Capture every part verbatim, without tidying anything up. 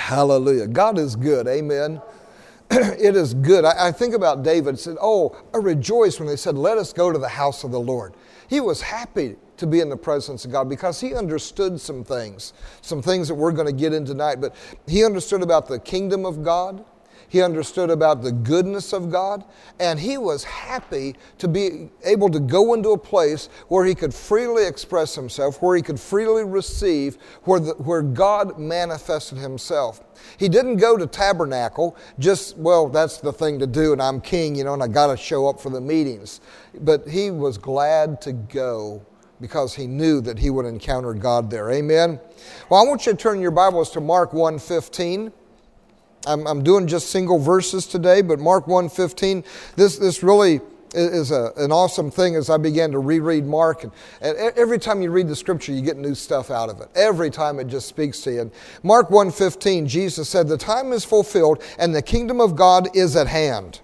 Hallelujah. God is good. Amen. It is good. I, I think about David said, oh, I rejoiced when they said, let us go to the house of the Lord. He was happy to be in the presence of God because he understood some things, some things that we're going to get in tonight. But he understood about the kingdom of God. He understood about the goodness of God, and he was happy to be able to go into a place where he could freely express himself, where he could freely receive, where, the, where God manifested himself. He didn't go to tabernacle just, well, that's the thing to do, and I'm king, you know, and I got to show up for the meetings. But he was glad to go because he knew that he would encounter God there. Amen? Well, I want you to turn your Bibles to Mark one fifteen. I'm, I'm doing just single verses today, but Mark one fifteen, this, this really is a, an awesome thing as I began to reread Mark. And, and every time you read the scripture, you get new stuff out of it. Every time it just speaks to you. And Mark one fifteen, Jesus said, the time is fulfilled and the kingdom of God is at hand.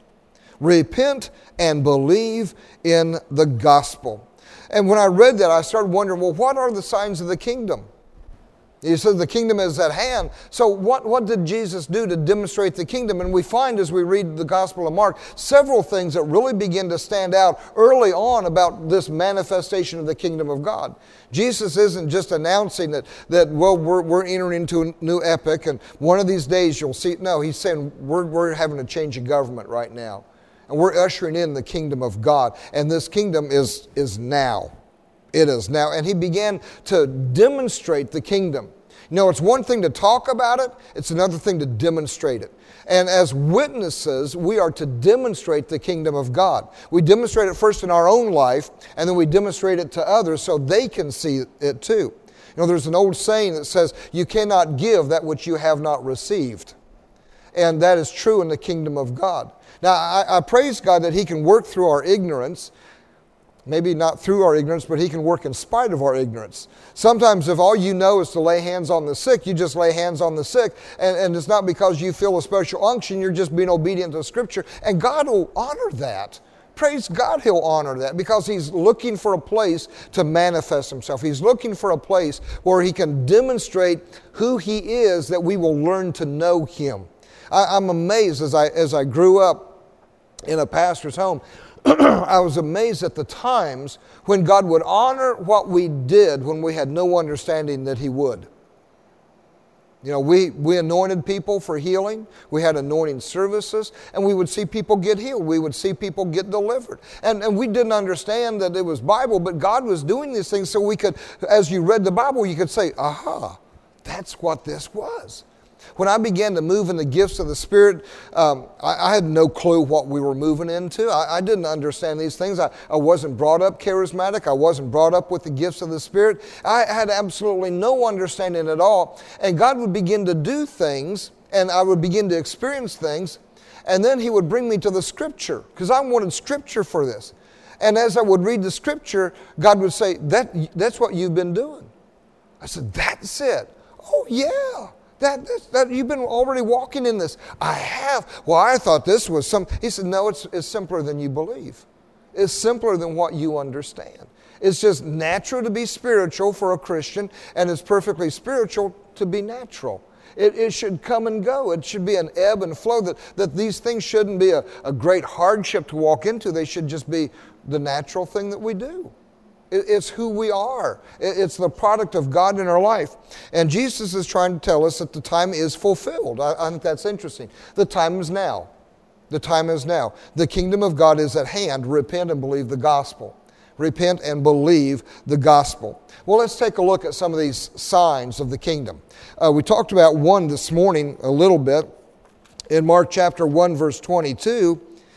Repent and believe in the gospel. And when I read that, I started wondering, well, what are the signs of the kingdom? He says the kingdom is at hand. So what, what did Jesus do to demonstrate the kingdom? And we find as we read the Gospel of Mark, several things that really begin to stand out early on about this manifestation of the kingdom of God. Jesus isn't just announcing that, that well, we're, we're entering into a new epoch and one of these days you'll see. No, he's saying we're, we're having a change of government right now. And we're ushering in the kingdom of God. And this kingdom is, is now. It is now. And he began to demonstrate the kingdom. You know, it's one thing to talk about it. It's another thing to demonstrate it. And as witnesses, we are to demonstrate the kingdom of God. We demonstrate it first in our own life, and then we demonstrate it to others so they can see it too. You know, there's an old saying that says, you cannot give that which you have not received. And that is true in the kingdom of God. Now, I, I praise God that he can work through our ignorance. Maybe not through our ignorance, but he can work in spite of our ignorance. Sometimes if all you know is to lay hands on the sick, you just lay hands on the sick. And, and it's not because you feel a special unction, you're just being obedient to Scripture. And God will honor that. Praise God, he'll honor that because he's looking for a place to manifest himself. He's looking for a place where he can demonstrate who he is, that we will learn to know him. I, I'm amazed as I, as I grew up in a pastor's home, I was amazed at the times when God would honor what we did when we had no understanding that he would. You know, we, we anointed people for healing. We had anointing services, and we would see people get healed. We would see people get delivered. And, and we didn't understand that it was Bible, but God was doing these things so we could, as you read the Bible, you could say, aha, that's what this was. When I began to move in the gifts of the Spirit, um, I, I had no clue what we were moving into. I, I didn't understand these things. I, I wasn't brought up charismatic. I wasn't brought up with the gifts of the Spirit. I had absolutely no understanding at all. And God would begin to do things, and I would begin to experience things, and then he would bring me to the Scripture, because I wanted Scripture for this. And as I would read the Scripture, God would say, that, that's what you've been doing. I said, that's it. Oh, yeah. That, that, that you've been already walking in this. I have. Well, I thought this was some. He said, no, it's, it's simpler than you believe. It's simpler than what you understand. It's just natural to be spiritual for a Christian, and it's perfectly spiritual to be natural. It, it should come and go. It should be an ebb and flow. That, that these things shouldn't be a, a great hardship to walk into. They should just be the natural thing that we do. It's who we are. It's the product of God in our life. And Jesus is trying to tell us that the time is fulfilled. I, I think that's interesting. The time is now. The time is now. The kingdom of God is at hand. Repent and believe the gospel. Repent and believe the gospel. Well, let's take a look at some of these signs of the kingdom. Uh, we talked about one this morning a little bit. In Mark chapter one, verse twenty-two,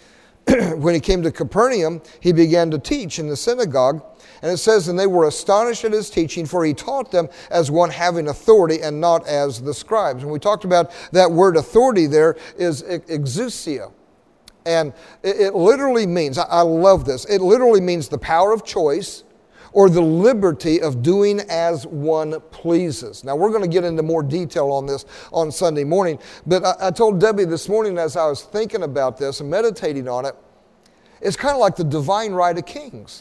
when he came to Capernaum, he began to teach in the synagogue. And it says, and they were astonished at his teaching, for he taught them as one having authority and not as the scribes. And we talked about that word authority there is exousia. And it, it literally means, I, I love this, it literally means the power of choice or the liberty of doing as one pleases. Now, we're going to get into more detail on this on Sunday morning. But I, I told Debbie this morning as I was thinking about this and meditating on it, it's kind of like the divine right of kings.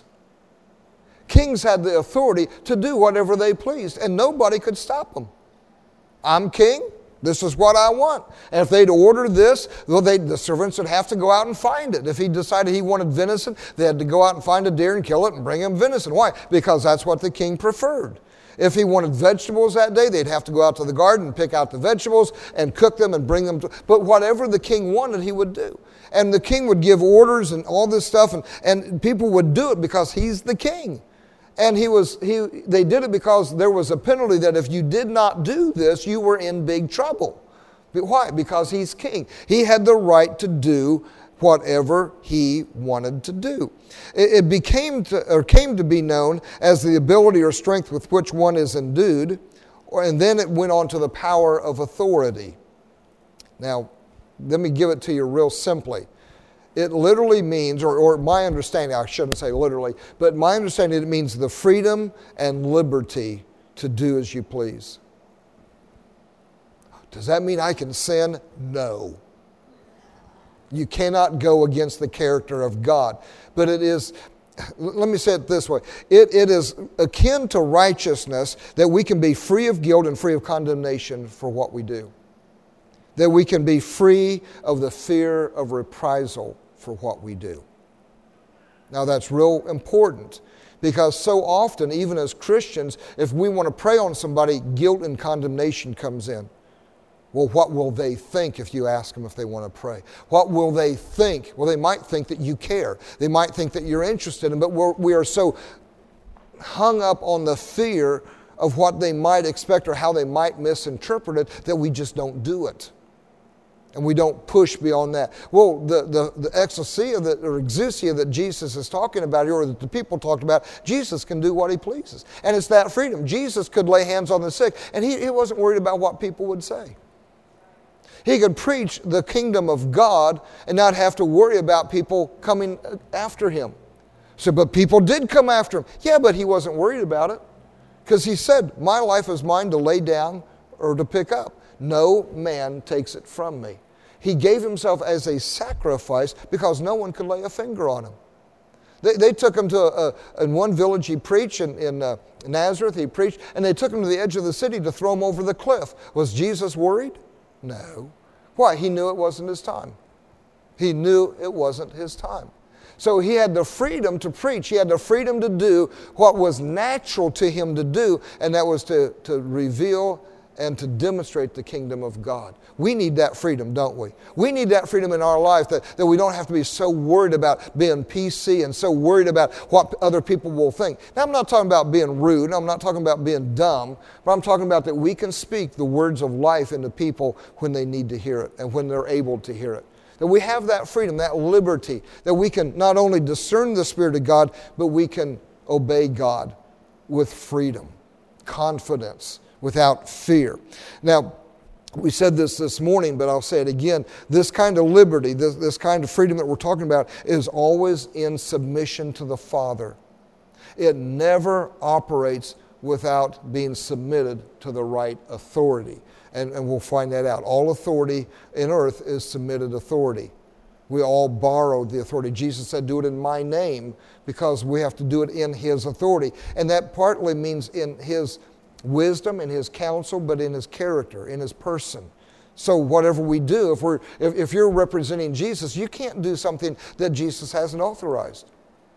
Kings had the authority to do whatever they pleased, and nobody could stop them. I'm king. This is what I want. And if they'd order this, well, they, the servants would have to go out and find it. If he decided he wanted venison, they had to go out and find a deer and kill it and bring him venison. Why? Because that's what the king preferred. If he wanted vegetables that day, they'd have to go out to the garden and pick out the vegetables and cook them and bring them to... But whatever the king wanted, he would do. And the king would give orders and all this stuff, and, and people would do it because he's the king. And he was he. They did it because there was a penalty that if you did not do this, you were in big trouble. But why? Because he's king. He had the right to do whatever he wanted to do. It, it became to, or came to be known as the ability or strength with which one is endued, or, and then it went on to the power of authority. Now, let me give it to you real simply. It literally means, or, or my understanding, I shouldn't say literally, but my understanding, it means the freedom and liberty to do as you please. Does that mean I can sin? No. You cannot go against the character of God. But it is, let me say it this way, it, it is akin to righteousness that we can be free of guilt and free of condemnation for what we do. That we can be free of the fear of reprisal for what we do. Now that's real important because so often, even as Christians, if we want to pray on somebody, guilt and condemnation comes in. Well, what will they think if you ask them if they want to pray? What will they think? Well, they might think that you care. They might think that you're interested in, but we're, we are so hung up on the fear of what they might expect or how they might misinterpret it that we just don't do it. And we don't push beyond that. Well, the, the, the exousia that, or exousia that Jesus is talking about here, or that the people talked about, Jesus can do what he pleases. And it's that freedom. Jesus could lay hands on the sick, and he, he wasn't worried about what people would say. He could preach the kingdom of God and not have to worry about people coming after him. So, but people did come after him. Yeah, but he wasn't worried about it. Because he said, my life is mine to lay down or to pick up. No man takes it from me. He gave himself as a sacrifice because no one could lay a finger on him. They, they took him to, a, a, in one village he preached, in, in uh, Nazareth he preached, and they took him to the edge of the city to throw him over the cliff. Was Jesus worried? No. Why? He knew it wasn't his time. He knew it wasn't his time. So he had the freedom to preach. He had the freedom to do what was natural to him to do, and that was to, to reveal and to demonstrate the kingdom of God. We need that freedom, don't we? We need that freedom in our life that, that we don't have to be so worried about being P C and so worried about what other people will think. Now, I'm not talking about being rude. I'm not talking about being dumb. But I'm talking about that we can speak the words of life into people when they need to hear it and when they're able to hear it. That we have that freedom, that liberty, that we can not only discern the Spirit of God, but we can obey God with freedom, confidence, without fear. Now, we said this this morning, but I'll say it again. This kind of liberty, this, this kind of freedom that we're talking about is always in submission to the Father. It never operates without being submitted to the right authority. And, and we'll find that out. All authority in earth is submitted authority. We all borrow the authority. Jesus said, do it in my name, because we have to do it in his authority. And that partly means in his wisdom, in his counsel, but in his character, in his person. So whatever we do, if we're if, if you're representing Jesus, you can't do something that Jesus hasn't authorized.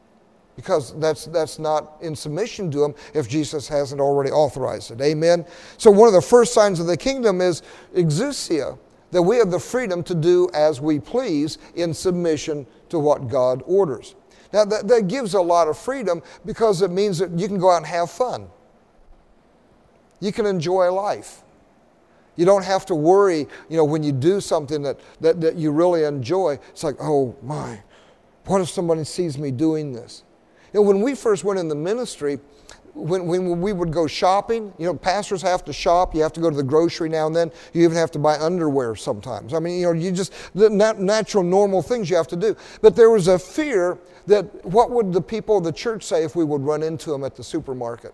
Because that's that's not in submission to him if Jesus hasn't already authorized it. Amen? So one of the first signs of the kingdom is exousia, that we have the freedom to do as we please in submission to what God orders. Now that, that gives a lot of freedom because it means that you can go out and have fun. You can enjoy life. You don't have to worry, you know, when you do something that, that, that you really enjoy. It's like, oh my, what if somebody sees me doing this? You know, when we first went in the ministry, when, when we would go shopping, you know, pastors have to shop. You have to go to the grocery now and then. You even have to buy underwear sometimes. I mean, you know, you just, the natural, normal things you have to do. But there was a fear that what would the people of the church say if we would run into them at the supermarket?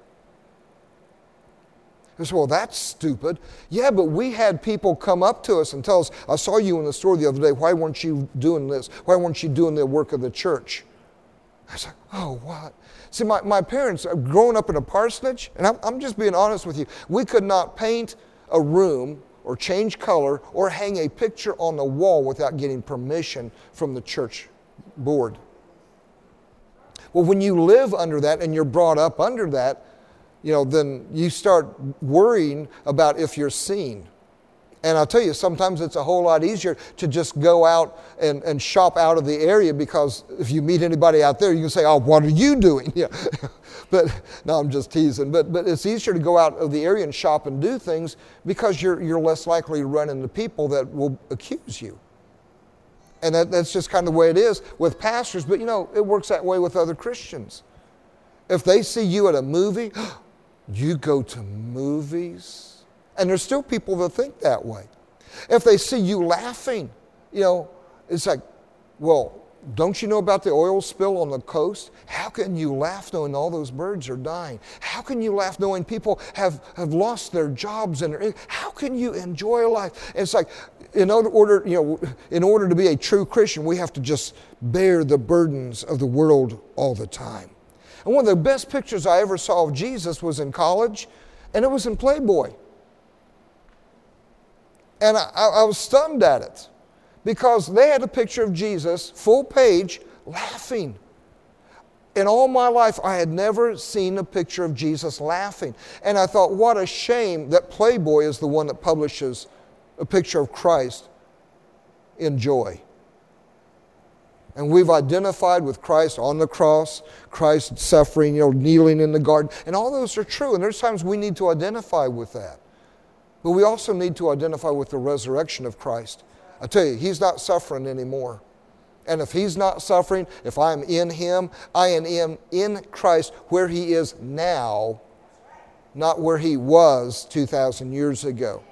They say, well, that's stupid. Yeah, but we had people come up to us and tell us, I saw you in the store the other day. Why weren't you doing this? Why weren't you doing the work of the church? I was like, oh, what? See, my, my parents, growing up in a parsonage, and I'm, I'm just being honest with you, we could not paint a room or change color or hang a picture on the wall without getting permission from the church board. Well, when you live under that and you're brought up under that, you know, then you start worrying about if you're seen. And I'll tell you, sometimes it's a whole lot easier to just go out and, and shop out of the area, because if you meet anybody out there, you can say, oh, what are you doing? Yeah. But no, I'm just teasing. But but it's easier to go out of the area and shop and do things because you're you're less likely to run into people that will accuse you. And that, that's just kind of the way it is with pastors. But you know, it works that way with other Christians. If they see you at a movie, you go to movies? And there's still people that think that way. If they see you laughing, you know, it's like, well, don't you know about the oil spill on the coast? How can you laugh knowing all those birds are dying? How can you laugh knowing people have, have lost their jobs? And how can you enjoy life? And it's like, in order, you know, in order to be a true Christian, we have to just bear the burdens of the world all the time. And one of the best pictures I ever saw of Jesus was in college, and it was in Playboy. And I, I was stunned at it because they had a picture of Jesus, full page, laughing. In all my life, I had never seen a picture of Jesus laughing. And I thought, what a shame that Playboy is the one that publishes a picture of Christ in joy. And we've identified with Christ on the cross, Christ suffering, you know, kneeling in the garden. And all those are true. And there's times we need to identify with that. But we also need to identify with the resurrection of Christ. I tell you, He's not suffering anymore. And if He's not suffering, if I'm in Him, I am in, in Christ where He is now, not where He was two thousand years ago.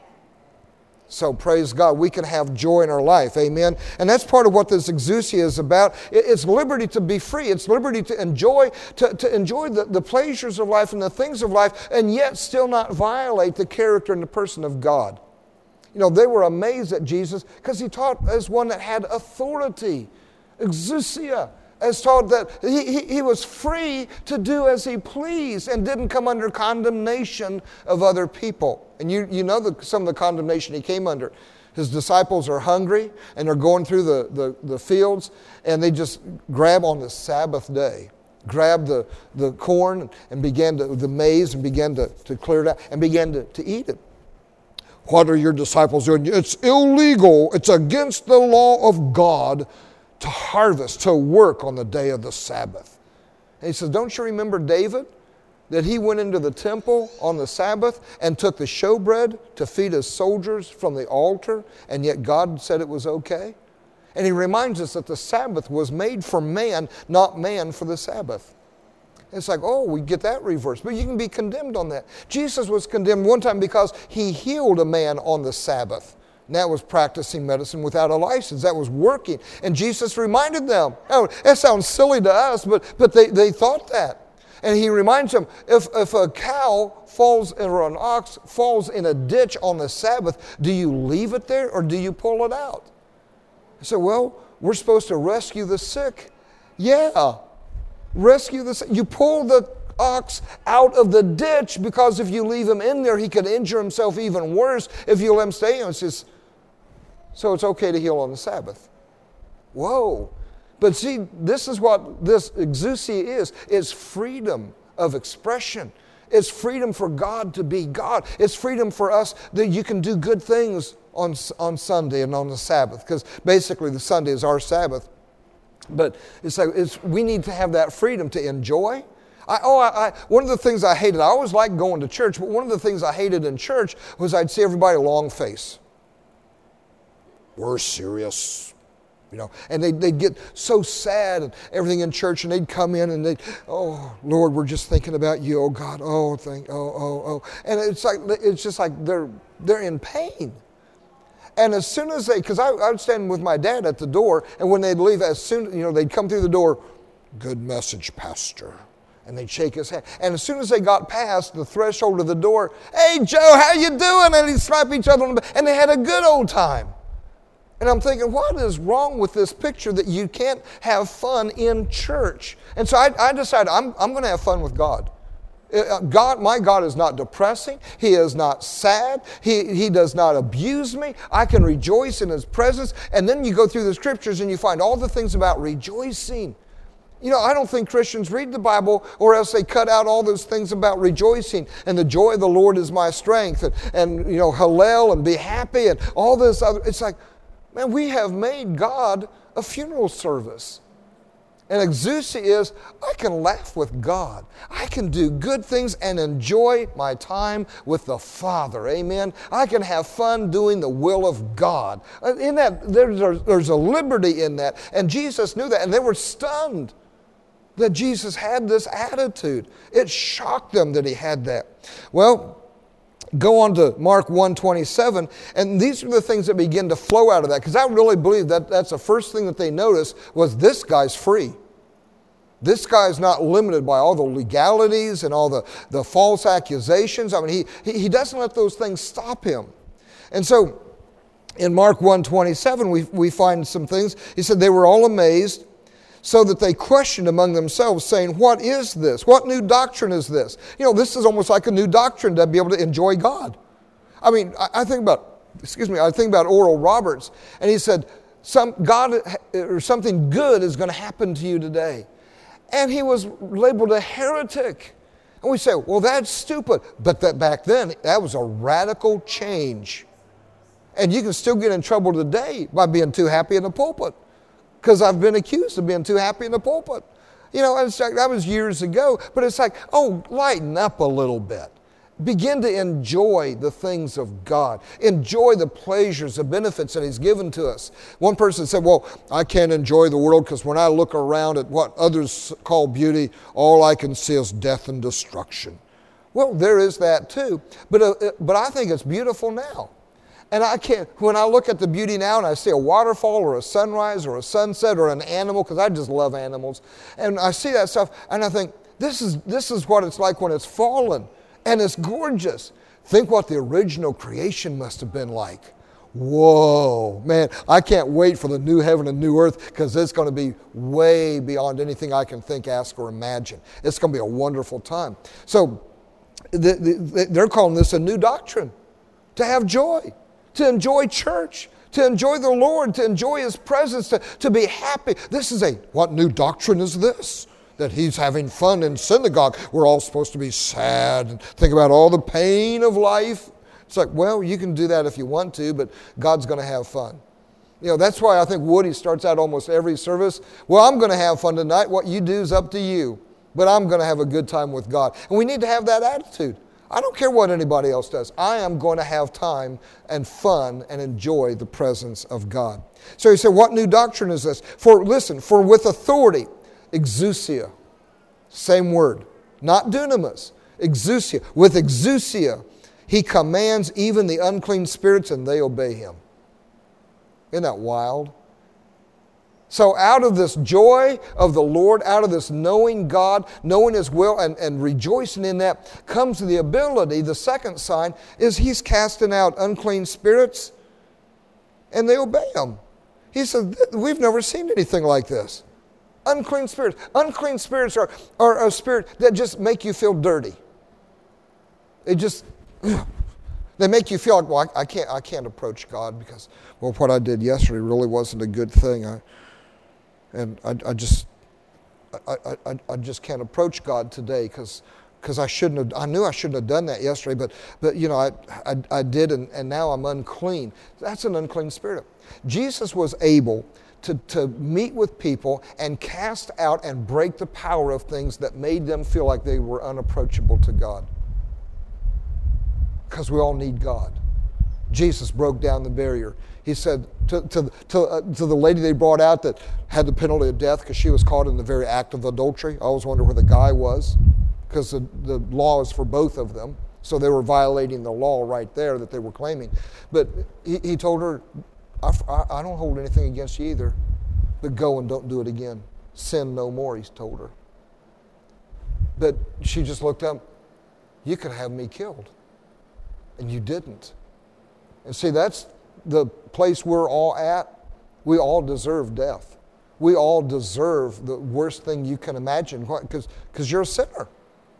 So praise God, we can have joy in our life, amen? And that's part of what this exousia is about. It's liberty to be free. It's liberty to enjoy to, to enjoy the, the pleasures of life and the things of life, and yet still not violate the character and the person of God. You know, they were amazed at Jesus because He taught as one that had authority. Exousia, as taught that he, he, he was free to do as He pleased and didn't come under condemnation of other people. And you, you know the, some of the condemnation He came under. His disciples are hungry and they're going through the, the, the fields, and they just grab on the Sabbath day, grab the, the corn and began to, the maize and began to, to clear it out and began to, to eat it. What are your disciples doing? It's illegal. It's against the law of God to harvest, to work on the day of the Sabbath. And He says, don't you remember David? That he went into the temple on the Sabbath and took the showbread to feed his soldiers from the altar, and yet God said it was okay? And He reminds us that the Sabbath was made for man, not man for the Sabbath. It's like, oh, we get that reversed. But you can be condemned on that. Jesus was condemned one time because He healed a man on the Sabbath. And that was practicing medicine without a license. That was working. And Jesus reminded them. Oh, that sounds silly to us, but, but they, they thought that. And He reminds them, if, if a cow falls, or an ox falls in a ditch on the Sabbath, do you leave it there or do you pull it out? I said, well, we're supposed to rescue the sick. Yeah, rescue the sick. You pull the ox out of the ditch, because if you leave him in there, he could injure himself even worse if you let him stay. It's just, so it's okay to heal on the Sabbath. Whoa. But see, this is what this exousia is. It's freedom of expression. It's freedom for God to be God. It's freedom for us that you can do good things on, on Sunday and on the Sabbath, because basically the Sunday is our Sabbath. But it's like it's, we need to have that freedom to enjoy. I, oh, I, I, one of the things I hated, I always liked going to church, but one of the things I hated in church was I'd see everybody long face. We're serious. You know, and they'd, they'd get so sad and everything in church, and they'd come in and they'd, oh, Lord, we're just thinking about you. Oh, God, oh, thank, oh, oh, oh. And it's like, it's just like they're, they're in pain. And as soon as they, because I, I would stand with my dad at the door, and when they'd leave, as soon, you know, they'd come through the door, good message, Pastor. And they'd shake his hand. And as soon as they got past the threshold of the door, hey, Joe, how you doing? And he'd slap each other on the back. And they had a good old time. And I'm thinking, what is wrong with this picture that you can't have fun in church? And so I, I decided I'm, I'm going to have fun with God. God, my God is not depressing. He is not sad. He, he does not abuse me. I can rejoice in His presence. And then you go through the scriptures and you find all the things about rejoicing. You know, I don't think Christians read the Bible, or else they cut out all those things about rejoicing and the joy of the Lord is my strength, and, and you know, Hallel and be happy and all this other. It's like, man, we have made God a funeral service. And exousia is, I can laugh with God. I can do good things and enjoy my time with the Father. Amen. I can have fun doing the will of God. In that, there's, there's a liberty in that. And Jesus knew that, and they were stunned that Jesus had this attitude. It shocked them that He had that. Well, go on to Mark one twenty-seven, and these are the things that begin to flow out of that, because I really believe that that's the first thing that they noticed was this guy's free. This guy's not limited by all the legalities and all the, the false accusations. I mean, he, he, he doesn't let those things stop him. And so in Mark one twenty-seven, we, we find some things. He said they were all amazed, so that they questioned among themselves, saying, what is this? What new doctrine is this? You know, this is almost like a new doctrine to be able to enjoy God. I mean, I, I think about, excuse me, I think about Oral Roberts, and he said, some God or something good is going to happen to you today. And he was labeled a heretic. And we say, well, that's stupid. But that back then, that was a radical change. And you can still get in trouble today by being too happy in the pulpit. Because I've been accused of being too happy in the pulpit. You know, it's like, that was years ago. But it's like, oh, lighten up a little bit. Begin to enjoy the things of God. Enjoy the pleasures, the benefits that He's given to us. One person said, well, I can't enjoy the world because when I look around at what others call beauty, all I can see is death and destruction. Well, there is that too. But, uh, but I think it's beautiful now. And I can't, when I look at the beauty now and I see a waterfall or a sunrise or a sunset or an animal, because I just love animals, and I see that stuff and I think, this is, this is what it's like when it's fallen. And it's gorgeous. Think what the original creation must have been like. Whoa, man, I can't wait for the new heaven and new earth, because it's going to be way beyond anything I can think, ask, or imagine. It's going to be a wonderful time. So the, the, they're calling this a new doctrine, to have joy, to enjoy church, to enjoy the Lord, to enjoy His presence, to, to be happy. This is a, what new doctrine is this? That He's having fun in synagogue. We're all supposed to be sad and think about all the pain of life. It's like, well, you can do that if you want to, but God's going to have fun. You know, that's why I think Woody starts out almost every service, well, I'm going to have fun tonight. What you do is up to you, but I'm going to have a good time with God. And we need to have that attitude. I don't care what anybody else does. I am going to have time and fun and enjoy the presence of God. So he said, what new doctrine is this? For, listen, for with authority, exousia, same word, not dunamis, exousia. With exousia, He commands even the unclean spirits and they obey Him. Isn't that wild? So out of this joy of the Lord, out of this knowing God, knowing His will and, and rejoicing in that, comes the ability, the second sign, is He's casting out unclean spirits and they obey Him. He said, we've never seen anything like this. Unclean spirits. Unclean spirits are, are a spirit that just make you feel dirty. They just, they make you feel like, well, I, I can't, I can't approach God because, well, what I did yesterday really wasn't a good thing. I, and I, I just, I, I, I just can't approach God today because, because I shouldn't have. I knew I shouldn't have done that yesterday, but, but you know, I, I, I did, and, and now I'm unclean. That's an unclean spirit. Jesus was able To, to meet with people and cast out and break the power of things that made them feel like they were unapproachable to God. Because we all need God. Jesus broke down the barrier. He said to, to, to, uh, to the lady they brought out that had the penalty of death because she was caught in the very act of adultery. I always wonder where the guy was, because the, the law is for both of them. So they were violating the law right there that they were claiming. But he, he told her, I, I don't hold anything against you either, but go and don't do it again. Sin no more, He's told her. But she just looked up, you could have me killed, and you didn't. And see, that's the place we're all at. We all deserve death. We all deserve the worst thing you can imagine, because because you're a sinner.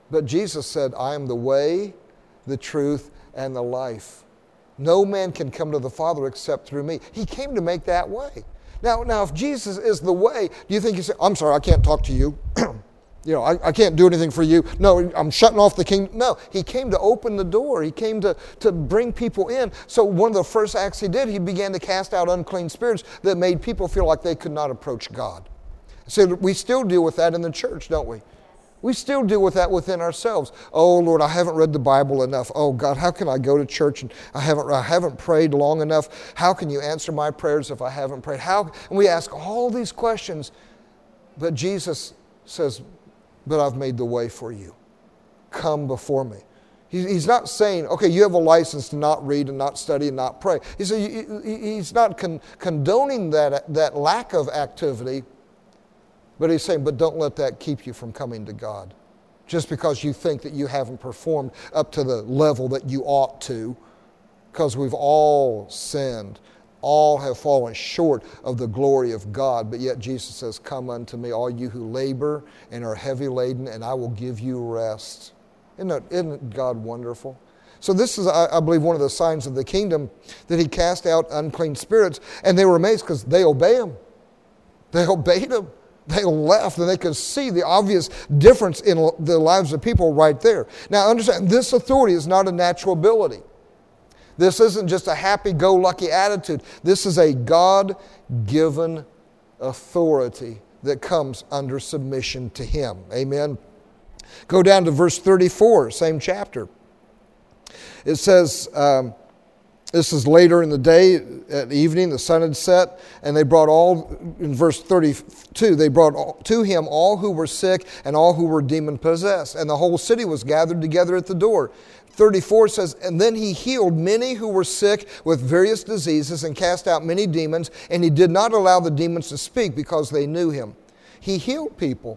But Jesus said, I am the way, the truth, and the life. No man can come to the Father except through me. He came to make that way. Now, now if Jesus is the way, do you think he said, I'm sorry, I can't talk to you. You know, I, I can't do anything for you. No, I'm shutting off the kingdom. No, he came to open the door. He came to, to bring people in. So one of the first acts he did, he began to cast out unclean spirits that made people feel like they could not approach God. So we still deal with that in the church, don't we? We still deal with that within ourselves. Oh, Lord, I haven't read the Bible enough. Oh, God, how can I go to church and I haven't, I haven't prayed long enough? How can you answer my prayers if I haven't prayed? How? And we ask all these questions, but Jesus says, but I've made the way for you. Come before me. He's not saying, okay, you have a license to not read and not study and not pray. He said, he's not con- condoning that, that lack of activity, but he's saying, but don't let that keep you from coming to God. Just because you think that you haven't performed up to the level that you ought to, because we've all sinned. All have fallen short of the glory of God, but yet Jesus says, come unto me, all you who labor and are heavy laden, and I will give you rest. Isn't, that, isn't God wonderful? So this is, I, I believe, one of the signs of the kingdom, that he cast out unclean spirits, and they were amazed because they obey him. They obeyed him. They left, and they could see the obvious difference in the lives of people right there. Now understand, this authority is not a natural ability. This isn't just a happy-go-lucky attitude. This is a God-given authority that comes under submission to him. Amen. Go down to verse thirty-four, same chapter. It says, um, this is later in the day, at evening, the sun had set, and they brought all, in verse thirty-two, they brought all, to him all who were sick and all who were demon-possessed, and the whole city was gathered together at the door. thirty-four says, and then he healed many who were sick with various diseases and cast out many demons, and he did not allow the demons to speak because they knew him. He healed people.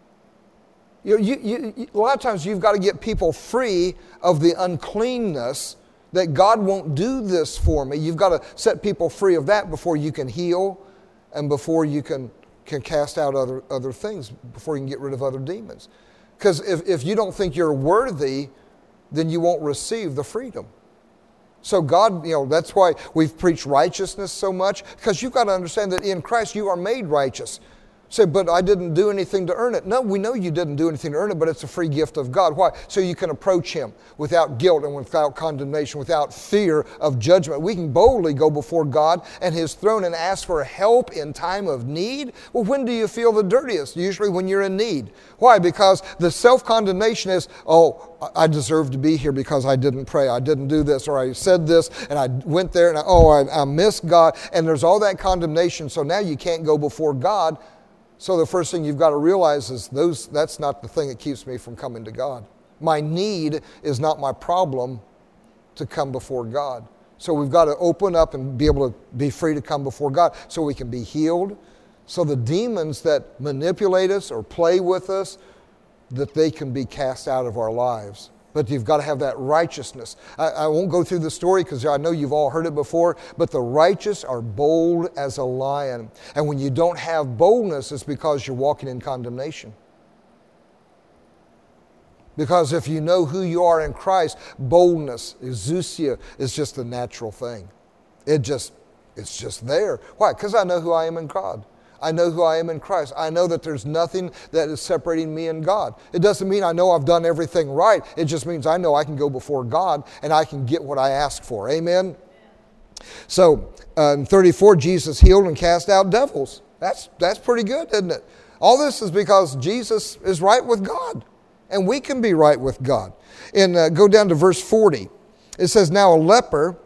You, you, you, a lot of times you've got to get people free of the uncleanness that God won't do this for me. You've got to set people free of that before you can heal and before you can, can cast out other, other things, before you can get rid of other demons. Because if, if you don't think you're worthy, then you won't receive the freedom. So God, you know, that's why we've preached righteousness so much, because you've got to understand that in Christ you are made righteous. Say, but I didn't do anything to earn it. No, we know you didn't do anything to earn it, but it's a free gift of God. Why? So you can approach him without guilt and without condemnation, without fear of judgment. We can boldly go before God and his throne and ask for help in time of need. Well, when do you feel the dirtiest? Usually when you're in need. Why? Because the self-condemnation is, oh, I deserve to be here because I didn't pray, I didn't do this, or I said this, and I went there, and I, oh, I, I missed God. And there's all that condemnation, so now you can't go before God. So the first thing you've got to realize is those that's not the thing that keeps me from coming to God. My need is not my problem to come before God. So we've got to open up and be able to be free to come before God so we can be healed. So the demons that manipulate us or play with us, that they can be cast out of our lives. But you've got to have that righteousness. I, I won't go through the story because I know you've all heard it before, but the righteous are bold as a lion. And when you don't have boldness, it's because you're walking in condemnation. Because if you know who you are in Christ, boldness, exousia, is just a natural thing. It just, it's just there. Why? Because I know who I am in God. I know who I am in Christ. I know that there's nothing that is separating me and God. It doesn't mean I know I've done everything right. It just means I know I can go before God and I can get what I ask for. Amen? So, uh, in thirty-four, Jesus healed and cast out devils. That's, that's pretty good, isn't it? All this is because Jesus is right with God. And we can be right with God. And uh, go down to verse forty. It says, now a leper...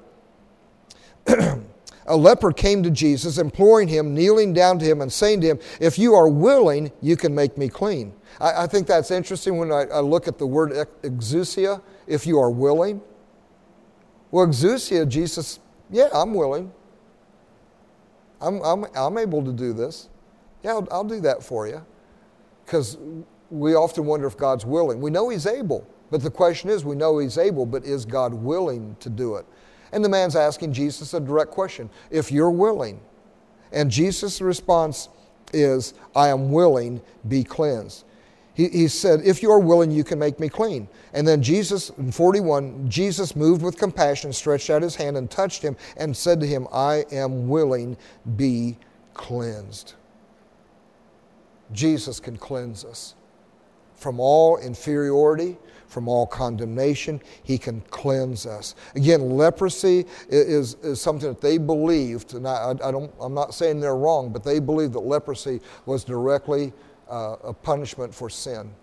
A leper came to Jesus, imploring him, kneeling down to him and saying to him, if you are willing, you can make me clean. I, I think that's interesting when I, I look at the word exousia, if you are willing. Well, exousia, Jesus, yeah, I'm willing. I'm, I'm, I'm able to do this. Yeah, I'll, I'll do that for you. Because we often wonder if God's willing. We know he's able, but the question is, we know he's able, but is God willing to do it? And the man's asking Jesus a direct question. If you're willing. And Jesus' response is, I am willing, be cleansed. He He, he said, if you are willing, you can make me clean. And then Jesus, in forty-one, Jesus moved with compassion, stretched out his hand and touched him and said to him, I am willing, be cleansed. Jesus can cleanse us from all inferiority, from all condemnation. He can cleanse us. Again, leprosy is, is something that they believed, and I, I don't, I'm not saying they're wrong, but they believed that leprosy was directly uh, a punishment for sin.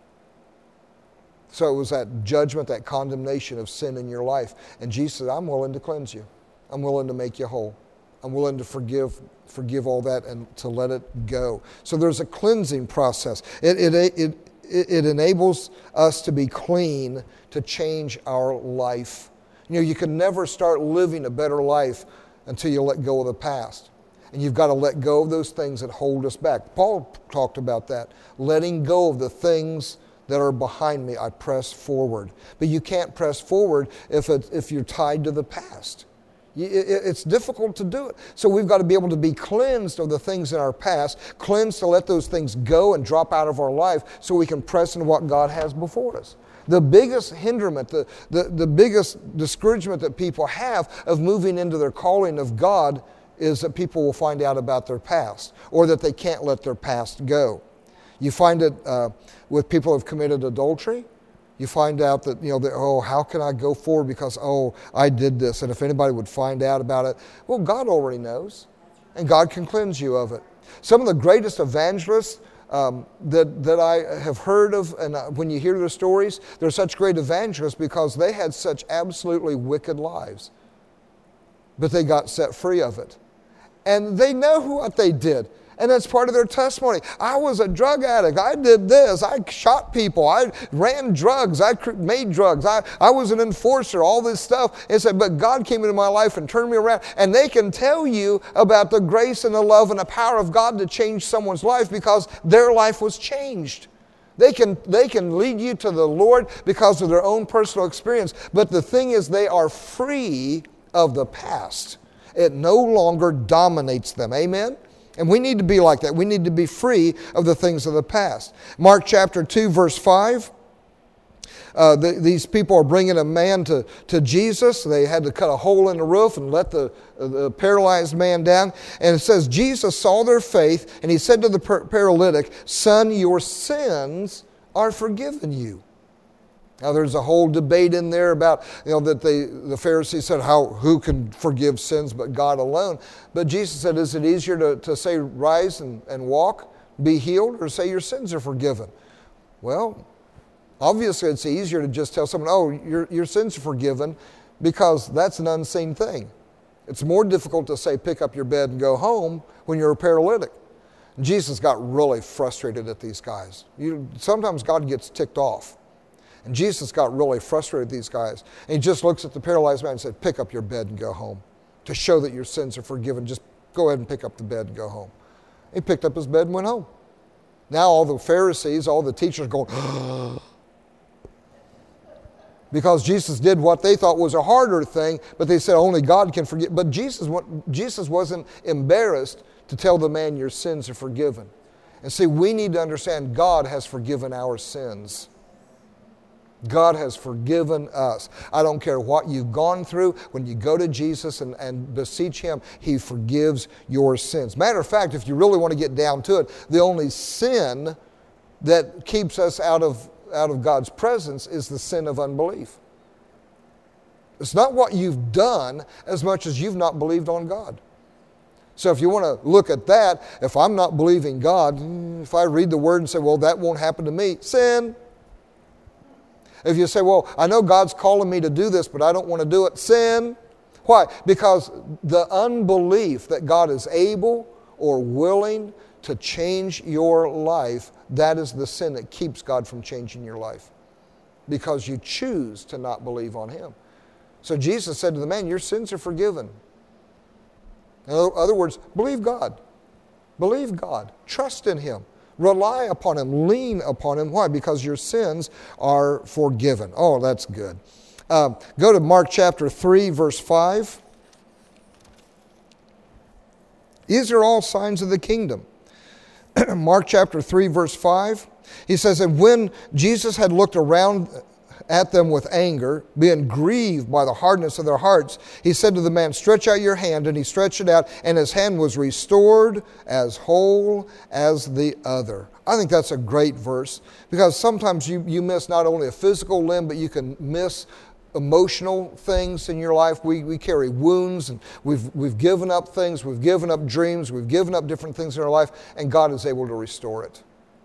So it was that judgment, that condemnation of sin in your life. And Jesus said, I'm willing to cleanse you. I'm willing to make you whole. I'm willing to forgive forgive all that and to let it go. So there's a cleansing process. It, it, it, it enables us to be clean, to change our life. You know, you can never start living a better life until you let go of the past. And you've got to let go of those things that hold us back. Paul talked about that. Letting go of the things that are behind me, I press forward. But you can't press forward if, it, if you're tied to the past. It's difficult to do it. So we've got to be able to be cleansed of the things in our past, cleansed to let those things go and drop out of our life so we can press into what God has before us. The biggest hindrance, the, the, the biggest discouragement that people have of moving into their calling of God is that people will find out about their past or that they can't let their past go. You find it uh, with people who have committed adultery. You find out that, you know, that, oh, how can I go forward because, oh, I did this. And if anybody would find out about it, well, God already knows. And God can cleanse you of it. Some of the greatest evangelists um, that, that I have heard of, and when you hear their stories, they're such great evangelists because they had such absolutely wicked lives. But they got set free of it. And they know what they did. And that's part of their testimony. I was a drug addict. I did this. I shot people. I ran drugs. I made drugs. I, I was an enforcer, all this stuff. And said, but God came into my life and turned me around. And they can tell you about the grace and the love and the power of God to change someone's life because their life was changed. They can, they can lead you to the Lord because of their own personal experience. But the thing is, they are free of the past. It no longer dominates them. Amen? And we need to be like that. We need to be free of the things of the past. Mark chapter two, verse five. Uh, the, these people are bringing a man to, to Jesus. They had to cut a hole in the roof and let the, the paralyzed man down. And it says, Jesus saw their faith, and he said to the par- paralytic, Son, your sins are forgiven you. Now there's a whole debate in there about, you know, that they, the Pharisees said, how, who can forgive sins but God alone? But Jesus said, is it easier to, to say, rise and, and walk, be healed, or say your sins are forgiven? Well, obviously it's easier to just tell someone, oh, your, your sins are forgiven, because that's an unseen thing. It's more difficult to say, pick up your bed and go home when you're a paralytic. Jesus got really frustrated at these guys. You, sometimes God gets ticked off. And Jesus got really frustrated with these guys. And he just looks at the paralyzed man and said, pick up your bed and go home. To show that your sins are forgiven, just go ahead and pick up the bed and go home. He picked up his bed and went home. Now all the Pharisees, all the teachers are going, because Jesus did what they thought was a harder thing, but they said only God can forgive. But Jesus, Jesus wasn't embarrassed to tell the man your sins are forgiven. And see, we need to understand God has forgiven our sins. God has forgiven us. I don't care what you've gone through. When you go to Jesus and, and beseech Him, He forgives your sins. Matter of fact, if you really want to get down to it, the only sin that keeps us out of, out of God's presence is the sin of unbelief. It's not what you've done as much as you've not believed on God. So if you want to look at that, if I'm not believing God, if I read the Word and say, well, that won't happen to me, sin. If you say, well, I know God's calling me to do this, but I don't want to do it, sin. Why? Because the unbelief that God is able or willing to change your life, that is the sin that keeps God from changing your life. Because you choose to not believe on Him. So Jesus said to the man, your sins are forgiven. In other words, believe God. Believe God. Trust in Him. Rely upon Him. Lean upon Him. Why? Because your sins are forgiven. Oh, that's good. Uh, go to Mark chapter three, verse five. These are all signs of the kingdom. Mark chapter three, verse five. He says, and when Jesus had looked around at them with anger, being grieved by the hardness of their hearts, he said to the man, stretch out your hand. And he stretched it out, and his hand was restored as whole as the other. I think that's a great verse, because sometimes you, you miss not only a physical limb, but you can miss emotional things in your life. We, we carry wounds, and we've, we've given up things, we've given up dreams, we've given up different things in our life, and God is able to restore it.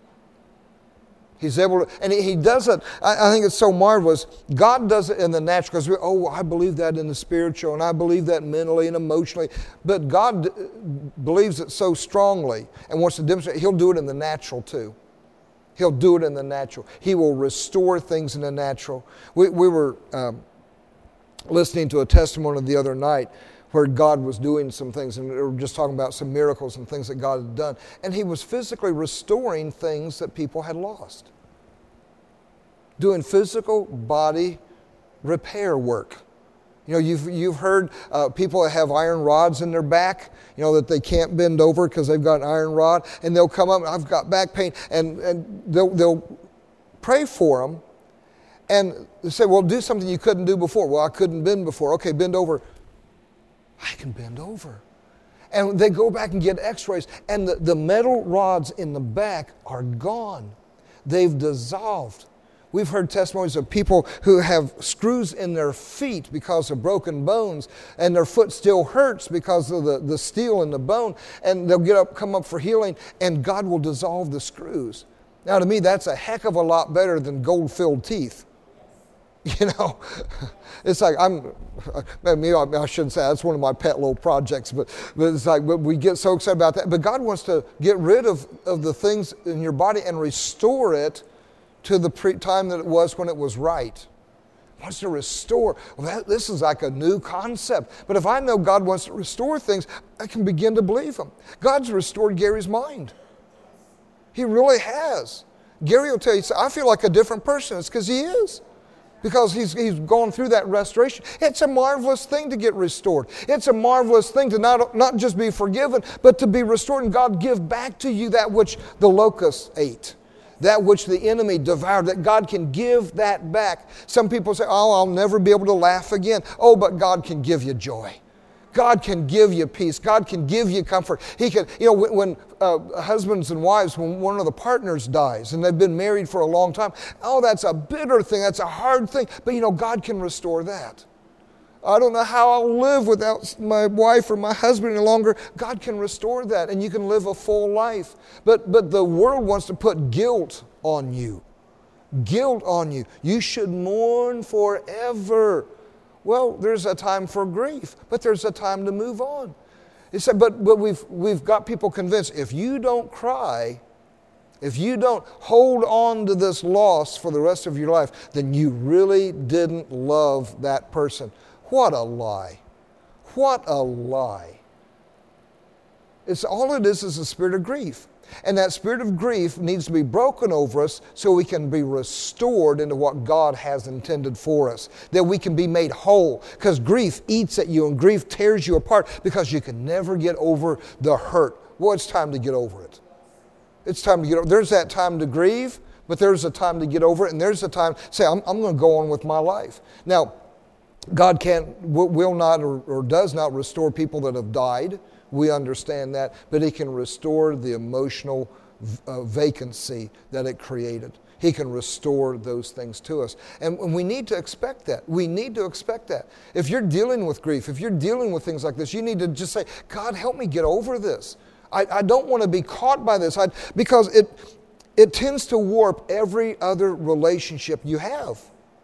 He's able to, and he, he does it, I, I think it's so marvelous. God does it in the natural, because we, oh, I believe that in the spiritual, and I believe that mentally and emotionally. But God believes it so strongly and wants to demonstrate. He'll do it in the natural too. He'll do it in the natural. He will restore things in the natural. We, we were um, listening to a testimony the other night where God was doing some things, and we were just talking about some miracles and things that God had done. And He was physically restoring things that people had lost. Doing physical body repair work. You know, you've, you've heard uh, people that have iron rods in their back, you know, that they can't bend over because they've got an iron rod, and they'll come up, I've got back pain, and, and they'll, they'll pray for them, and they say, well, do something you couldn't do before. Well, I couldn't bend before. Okay, bend over. I can bend over. And they go back and get x-rays, and the, the metal rods in the back are gone. They've dissolved. We've heard testimonies of people who have screws in their feet because of broken bones, and their foot still hurts because of the, the steel in the bone, and they'll get up, come up for healing, and God will dissolve the screws. Now, to me, that's a heck of a lot better than gold-filled teeth. You know, it's like, I'm, maybe I shouldn't say that's one of my pet little projects, but, but it's like, but we get so excited about that. But God wants to get rid of, of the things in your body and restore it to the pre- time that it was when it was right. He wants to restore. Well, that, this is like a new concept. But if I know God wants to restore things, I can begin to believe Him. God's restored Gary's mind. He really has. Gary will tell you, I feel like a different person. It's because he is. Because he's, he's gone through that restoration. It's a marvelous thing to get restored. It's a marvelous thing to not, not just be forgiven, but to be restored, and God give back to you that which the locusts ate, that which the enemy devoured, that God can give that back. Some people say, oh, I'll never be able to laugh again. Oh, but God can give you joy. God can give you peace. God can give you comfort. He can, you know, when, when uh, husbands and wives, when one of the partners dies and they've been married for a long time, oh, that's a bitter thing. That's a hard thing. But, you know, God can restore that. I don't know how I'll live without my wife or my husband any longer. God can restore that, and you can live a full life. But, but the world wants to put guilt on you. Guilt on you. You should mourn forever. Well, there's a time for grief, but there's a time to move on. He said, but, but we've, we've got people convinced, if you don't cry, if you don't hold on to this loss for the rest of your life, then you really didn't love that person. What a lie. What a lie. It's all it is is a spirit of grief. And that spirit of grief needs to be broken over us so we can be restored into what God has intended for us. That we can be made whole. Because grief eats at you and grief tears you apart because you can never get over the hurt. Well, it's time to get over it. It's time to get over it. There's that time to grieve, but there's a time to get over it. And there's a time to say, I'm, I'm going to go on with my life. Now, God can't, will not, or, or does not restore people that have died. We understand that, but He can restore the emotional uh, vacancy that it created. He can restore those things to us. And we need to expect that. We need to expect that. If you're dealing with grief, if you're dealing with things like this, you need to just say, God, help me get over this. I, I don't want to be caught by this I, because it, it tends to warp every other relationship you have.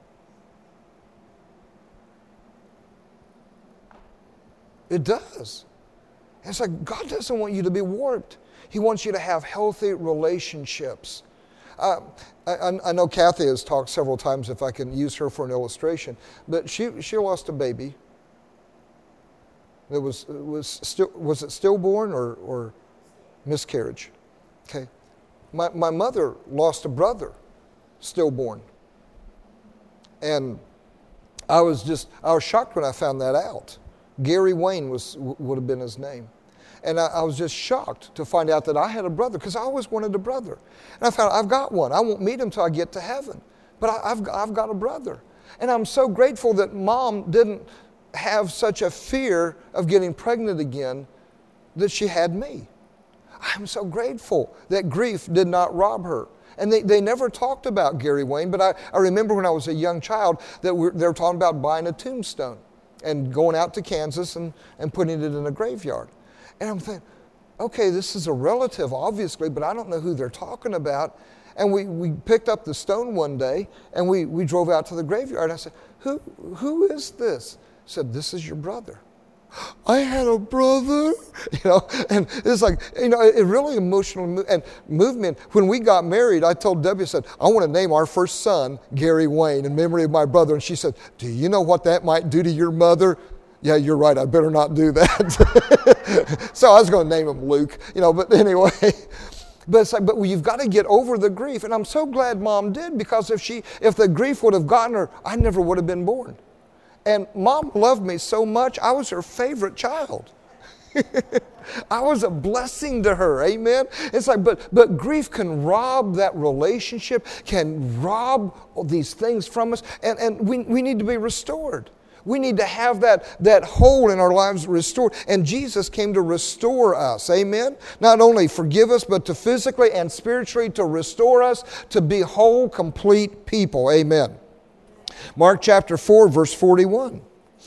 It does. It's like God doesn't want you to be warped. He wants you to have healthy relationships. Uh, I, I know Kathy has talked several times, if I can use her for an illustration, but she, she lost a baby. It was, it was, still, was it stillborn or, or miscarriage? Okay. My, my mother lost a brother, stillborn. And I was just, I was shocked when I found that out. Gary Wayne was would have been his name. And I, I was just shocked to find out that I had a brother, because I always wanted a brother. And I found I've got one. I won't meet him until I get to heaven. But I, I've, I've got a brother. And I'm so grateful that Mom didn't have such a fear of getting pregnant again that she had me. I'm so grateful that grief did not rob her. And they, they never talked about Gary Wayne, but I, I remember when I was a young child that we're, they were talking about buying a tombstone and going out to Kansas and, and putting it in a graveyard. And I'm thinking, okay, this is a relative, obviously, but I don't know who they're talking about. And we, we picked up the stone one day, and we, we drove out to the graveyard. I said, who, who is this? He said, this is your brother. I had a brother, you know, and it's like, you know, it really emotional and moved me. When we got married, I told Debbie, I said, I want to name our first son Gary Wayne in memory of my brother. And she said, do you know what that might do to your mother? Yeah, you're right, I better not do that. So I was going to name him Luke, you know, but anyway. But it's like, but you've got to get over the grief. And I'm so glad Mom did, because if she, if the grief would have gotten her, I never would have been born. And Mom loved me so much, I was her favorite child. I was a blessing to her, amen? It's like, but but grief can rob that relationship, can rob these things from us, and, and we, we need to be restored. We need to have that, that hole in our lives restored. And Jesus came to restore us, amen? Not only forgive us, but to physically and spiritually to restore us, to be whole, complete people, amen. Mark chapter four, verse forty-one.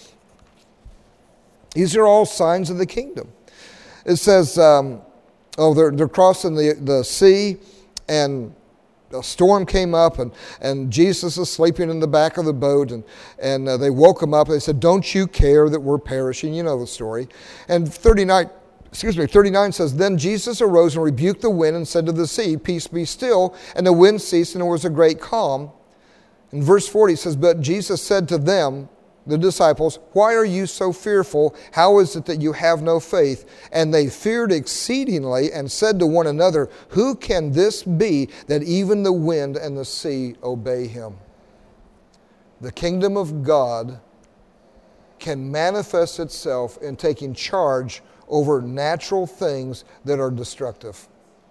These are all signs of the kingdom. It says, um, oh, they're, they're crossing the, the sea, and a storm came up, and, and Jesus is sleeping in the back of the boat, and, and uh, they woke him up. They said, don't you care that we're perishing? You know the story. And thirty-nine, excuse me, thirty-nine says, then Jesus arose and rebuked the wind and said to the sea, peace be still. And the wind ceased, and there was a great calm. In verse forty, it says, but Jesus said to them, the disciples, why are you so fearful? How is it that you have no faith? And they feared exceedingly and said to one another, who can this be that even the wind and the sea obey him? The kingdom of God can manifest itself in taking charge over natural things that are destructive.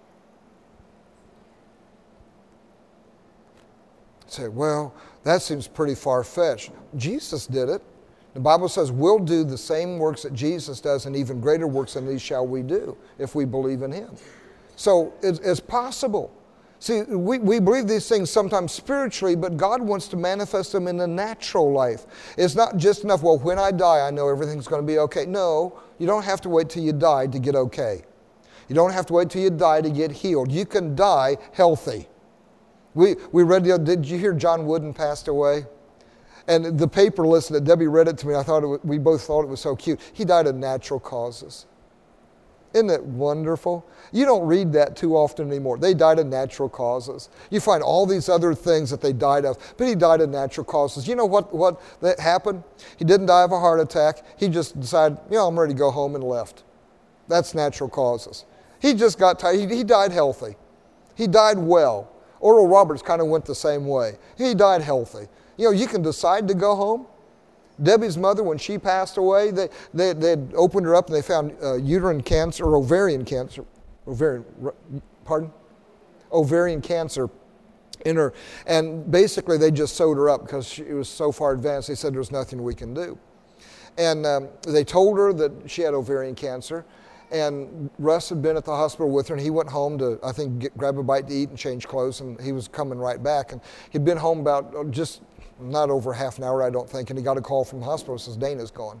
Say, well, that seems pretty far-fetched. Jesus did it. The Bible says we'll do the same works that Jesus does, and even greater works than these shall we do if we believe in him. So it's, it's possible. See, we, we believe these things sometimes spiritually, but God wants to manifest them in the natural life. It's not just enough, well, when I die, I know everything's going to be okay. No, you don't have to wait till you die to get okay. You don't have to wait till you die to get healed. You can die healthy. We we read the, did you hear John Wooden passed away? And the paper listed it, Debbie read it to me, I thought it was, we both thought it was so cute. He died of natural causes. Isn't it wonderful? You don't read that too often anymore. They died of natural causes. You find all these other things that they died of, but he died of natural causes. You know what, what that happened? He didn't die of a heart attack. He just decided, you know, I'm ready to go home, and left. That's natural causes. He just got tired. He, he died healthy. He died well. Oral Roberts kind of went the same way. He died healthy. You know, you can decide to go home. Debbie's mother, when she passed away, they they they opened her up and they found uh, uterine cancer or ovarian cancer, ovarian, pardon, ovarian cancer in her, and basically they just sewed her up because she was so far advanced. They said there's nothing we can do, and um, they told her that she had ovarian cancer. And Russ had been at the hospital with her, and he went home to, I think, get, grab a bite to eat and change clothes, and he was coming right back. And he'd been home about just not over half an hour, I don't think, and he got a call from the hospital that says, Dana's gone.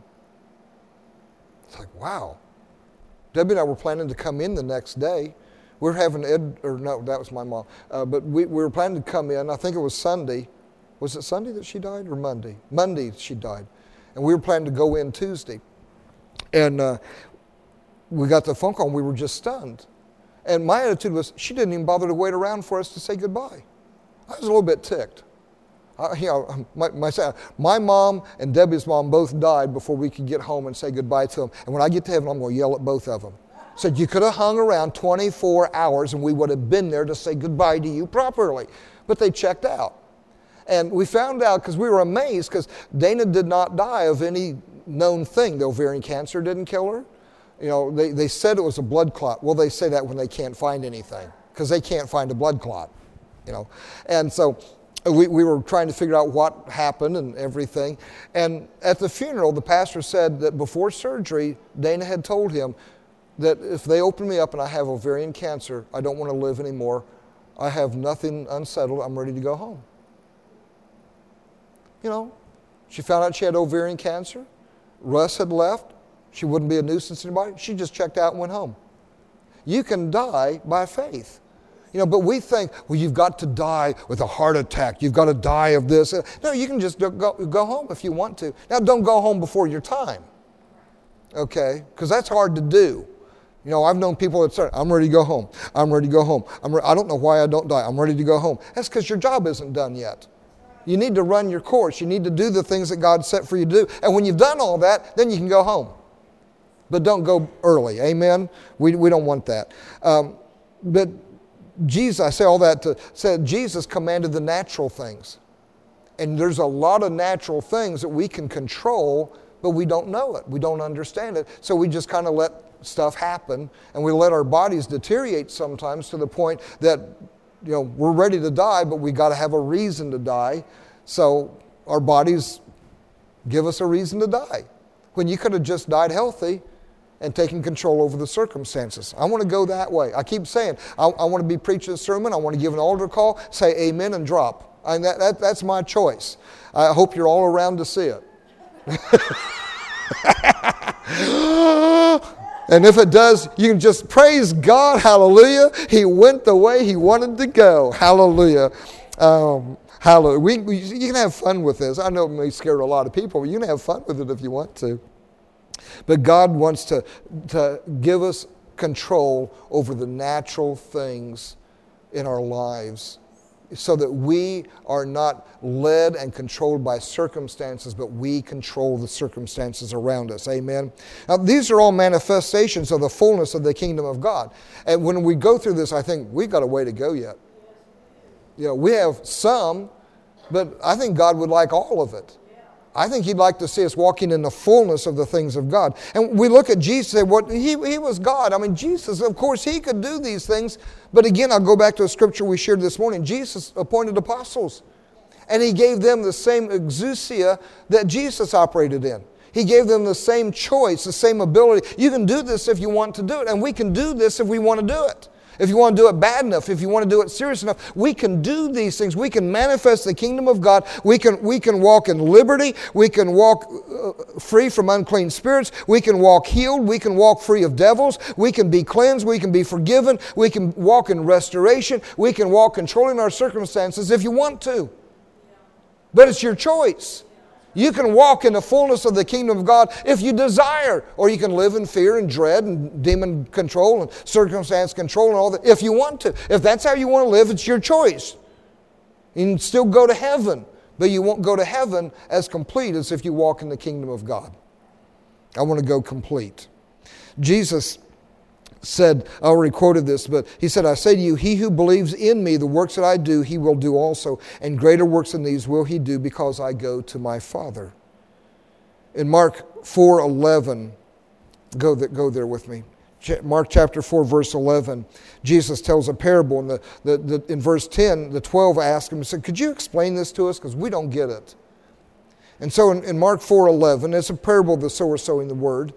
It's like, wow. Debbie and I were planning to come in the next day. We were having Ed, or no, that was my mom, uh, but we, we were planning to come in. I think it was Sunday. Was it Sunday that she died, or Monday? Monday she died. And we were planning to go in Tuesday. And uh, we got the phone call, and we were just stunned. And my attitude was, she didn't even bother to wait around for us to say goodbye. I was a little bit ticked. Uh, you know, my, my, my mom and Debbie's mom both died before we could get home and say goodbye to them. And when I get to heaven, I'm going to yell at both of them. Said, you could have hung around twenty-four hours and we would have been there to say goodbye to you properly. But they checked out. And we found out, because we were amazed, because Dana did not die of any known thing. The ovarian cancer didn't kill her. you know, they, they said it was a blood clot. Well, they say that when they can't find anything because they can't find a blood clot, you know. And so we, we were trying to figure out what happened and everything. And at the funeral, the pastor said that before surgery, Dana had told him that if they open me up and I have ovarian cancer, I don't want to live anymore. I have nothing unsettled. I'm ready to go home. You know, she found out she had ovarian cancer. Russ had left. She wouldn't be a nuisance to anybody. She just checked out and went home. You can die by faith. You know, but we think, well, you've got to die with a heart attack. You've got to die of this. No, you can just go, go home if you want to. Now, don't go home before your time. Okay? Because that's hard to do. You know, I've known people that say, I'm ready to go home. I'm ready to go home. I'm re- I don't know why I don't die. I'm ready to go home. That's because your job isn't done yet. You need to run your course. You need to do the things that God set for you to do. And when you've done all that, then you can go home. But don't go early. Amen? We, we don't want that. Um, but Jesus, I say all that to say Jesus commanded the natural things. And there's a lot of natural things that we can control, but we don't know it. We don't understand it. So we just kind of let stuff happen, and we let our bodies deteriorate sometimes to the point that, you know, we're ready to die, but we got to have a reason to die. So our bodies give us a reason to die. When you could have just died healthy and taken control over the circumstances. I want to go that way. I keep saying, I, I want to be preaching a sermon, I want to give an altar call, say amen and drop. I mean, that, that, that's my choice. I hope you're all around to see it. And if it does, you can just praise God, hallelujah. He went the way He wanted to go, hallelujah. Um, hallelujah. We, we, you can have fun with this. I know it may scare a lot of people, but you can have fun with it if you want to. But God wants to, to give us control over the natural things in our lives so that we are not led and controlled by circumstances, but we control the circumstances around us. Amen? Now, these are all manifestations of the fullness of the kingdom of God. And when we go through this, I think we've got a way to go yet. You know, we have some, but I think God would like all of it. I think He'd like to see us walking in the fullness of the things of God. And we look at Jesus and say, what, he, he was God. I mean, Jesus, of course, He could do these things. But again, I'll go back to a scripture we shared this morning. Jesus appointed apostles. And He gave them the same exousia that Jesus operated in. He gave them the same choice, the same ability. You can do this if you want to do it. And we can do this if we want to do it. If you want to do it bad enough, if you want to do it serious enough, we can do these things. We can manifest the kingdom of God. We can, we can walk in liberty. We can walk uh, free from unclean spirits. We can walk healed. We can walk free of devils. We can be cleansed. We can be forgiven. We can walk in restoration. We can walk controlling our circumstances if you want to. But it's your choice. You can walk in the fullness of the kingdom of God if you desire, or you can live in fear and dread and demon control and circumstance control and all that if you want to. If that's how you want to live, it's your choice. You can still go to heaven, but you won't go to heaven as complete as if you walk in the kingdom of God. I want to go complete. Jesus said, I already quoted this, but He said, I say to you, he who believes in me, the works that I do, he will do also. And greater works than these will he do because I go to my Father. In Mark four eleven, go there, go there with me. Mark chapter four, verse eleven, Jesus tells a parable. And the, the, the, in verse ten, the twelve asked Him, said, could you explain this to us? Because we don't get it. And so in, in Mark four eleven, it's a parable of the sower sowing the word.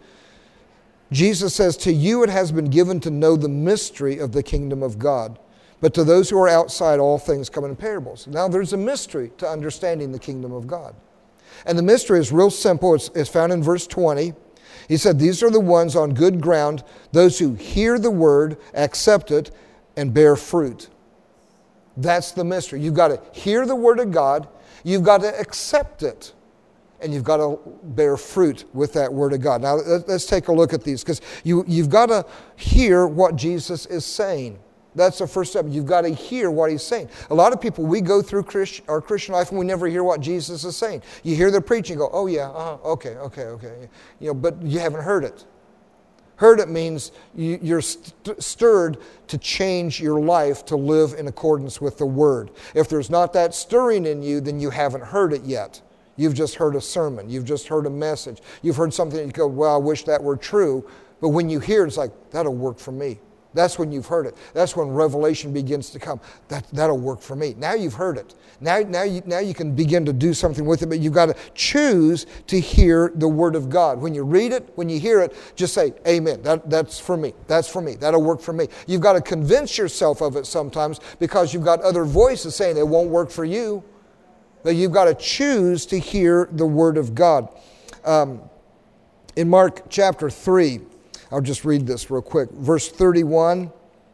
Jesus says, to you it has been given to know the mystery of the kingdom of God. But to those who are outside, all things come in parables. Now there's a mystery to understanding the kingdom of God. And the mystery is real simple. It's, it's found in verse twenty. He said, these are the ones on good ground, those who hear the word, accept it, and bear fruit. That's the mystery. You've got to hear the word of God. You've got to accept it. And you've got to bear fruit with that word of God. Now, let's take a look at these, because you, you've got to hear what Jesus is saying. That's the first step. You've got to hear what He's saying. A lot of people, we go through Christ, our Christian life and we never hear what Jesus is saying. You hear the preaching, go, oh yeah, uh-huh, okay, okay, okay. You know, but you haven't heard it. Heard it means you, you're st- stirred to change your life to live in accordance with the Word. If there's not that stirring in you, then you haven't heard it yet. You've just heard a sermon. You've just heard a message. You've heard something that you go, well, I wish that were true, But when you hear it, it's like, that'll work for me. That's when you've heard it. That's when revelation begins to come. That, that'll work for me. Now you've heard it. Now, now, you, now you can begin to do something with it, but you've got to choose to hear the Word of God. When you read it, when you hear it, just say, amen. That, that's for me. That's for me. That'll work for me. You've got to convince yourself of it sometimes because you've got other voices saying it won't work for you. But you've got to choose to hear the Word of God. Um, in Mark chapter three, I'll just read this real quick. Verse thirty-one.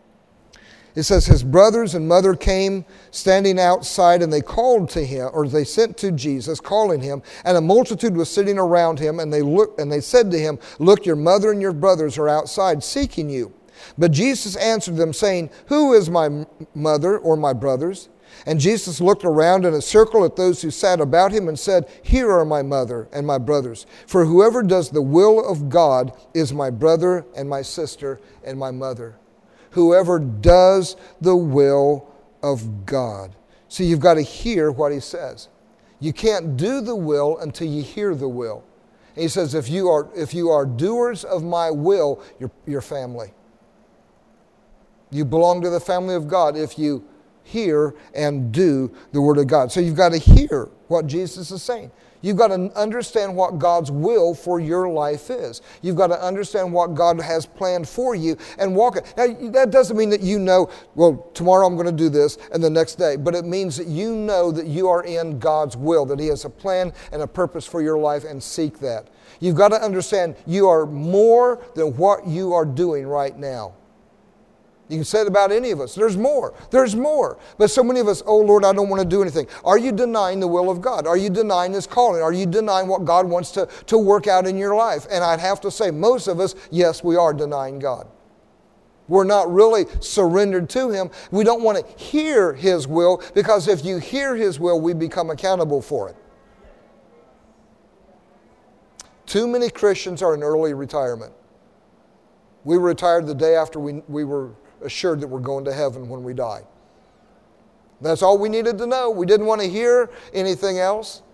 It says, his brothers and mother came standing outside, and they called to him, or they sent to Jesus, calling him, and a multitude was sitting around him, and they looked, and they said to him, look, your mother and your brothers are outside seeking you. But Jesus answered them, saying, who is my mother or my brothers? And Jesus looked around in a circle at those who sat about him and said, here are my mother and my brothers. For whoever does the will of God is my brother and my sister and my mother. Whoever does the will of God. See, you've got to hear what he says. You can't do the will until you hear the will. And he says, if you are, if you are doers of my will, you're, you're family. You belong to the family of God if you hear and do the Word of God. So you've got to hear what Jesus is saying. You've got to understand what God's will for your life is. You've got to understand what God has planned for you and walk it. Now, that doesn't mean that you know, well, tomorrow I'm going to do this and the next day. But it means that you know that you are in God's will, that He has a plan and a purpose for your life, and seek that. You've got to understand you are more than what you are doing right now. You can say it about any of us. There's more. There's more. But so many of us, oh Lord, I don't want to do anything. Are you denying the will of God? Are you denying His calling? Are you denying what God wants to, to work out in your life? And I'd have to say, most of us, yes, we are denying God. We're not really surrendered to Him. We don't want to hear His will, because if you hear His will, we become accountable for it. Too many Christians are in early retirement. We retired the day after we, we were assured that we're going to heaven when we die. That's all we needed to know. We didn't want to hear anything else.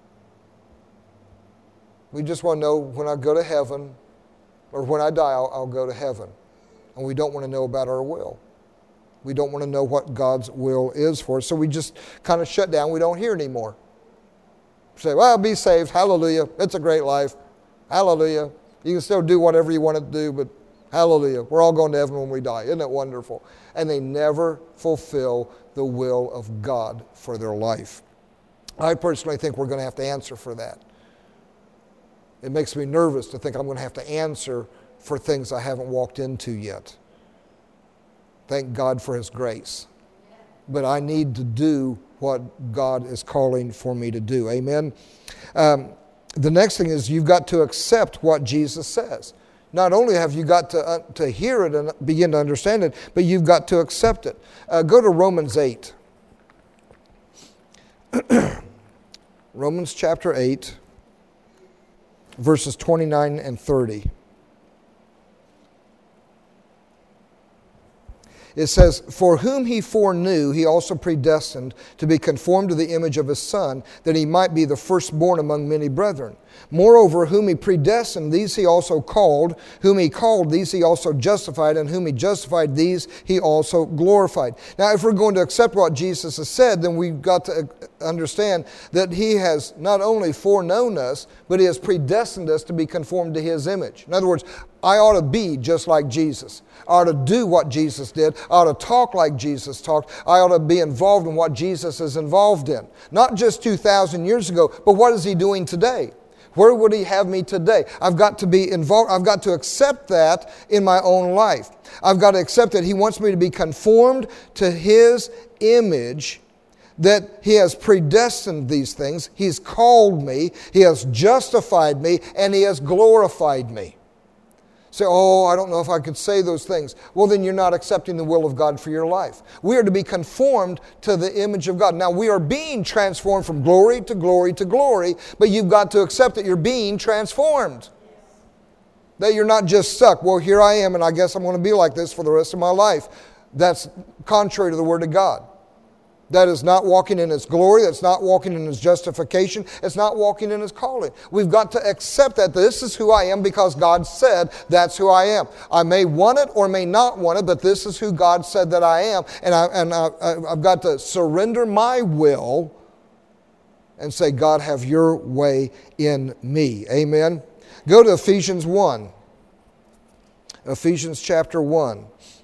We just want to know when I go to heaven, or when I die, I'll, I'll go to heaven. And we don't want to know about our will. We don't want to know what God's will is for us. So we just kind of shut down. We don't hear anymore. Say, well, be saved. Hallelujah. It's a great life. Hallelujah. You can still do whatever you want to do, but hallelujah. We're all going to heaven when we die. Isn't that wonderful? And they never fulfill the will of God for their life. I personally think we're going to have to answer for that. It makes me nervous to think I'm going to have to answer for things I haven't walked into yet. Thank God for His grace. But I need to do what God is calling for me to do. Amen? Um, the next thing is you've got to accept what Jesus says. Not only have you got to, uh, to hear it and begin to understand it, but you've got to accept it. Uh, go to Romans eight. Romans chapter eight, verses twenty-nine and thirty. It says, for whom He foreknew, He also predestined to be conformed to the image of His Son, that He might be the firstborn among many brethren. Moreover, whom He predestined, these He also called. Whom He called, these He also justified. And whom He justified, these He also glorified. Now, if we're going to accept what Jesus has said, then we've got to understand that He has not only foreknown us, but He has predestined us to be conformed to His image. In other words, I ought to be just like Jesus. I ought to do what Jesus did. I ought to talk like Jesus talked. I ought to be involved in what Jesus is involved in. Not just two thousand years ago, but what is He doing today? Where would He have me today? I've got to be involved. I've got to accept that in my own life. I've got to accept that He wants me to be conformed to His image, that He has predestined these things. He's called me. He has justified me, and He has glorified me. Say, oh, I don't know if I could say those things. Well, then you're not accepting the will of God for your life. We are to be conformed to the image of God. Now, we are being transformed from glory to glory to glory, but you've got to accept that you're being transformed. That you're not just stuck. Well, here I am, and I guess I'm going to be like this for the rest of my life. That's contrary to the Word of God. That is not walking in His glory. That's not walking in His justification. It's not walking in His calling. We've got to accept that this is who I am because God said that's who I am. I may want it or may not want it, but this is who God said that I am. And, I, and I, I've got to surrender my will and say, God, have your way in me. Amen. Go to Ephesians one. Ephesians chapter one.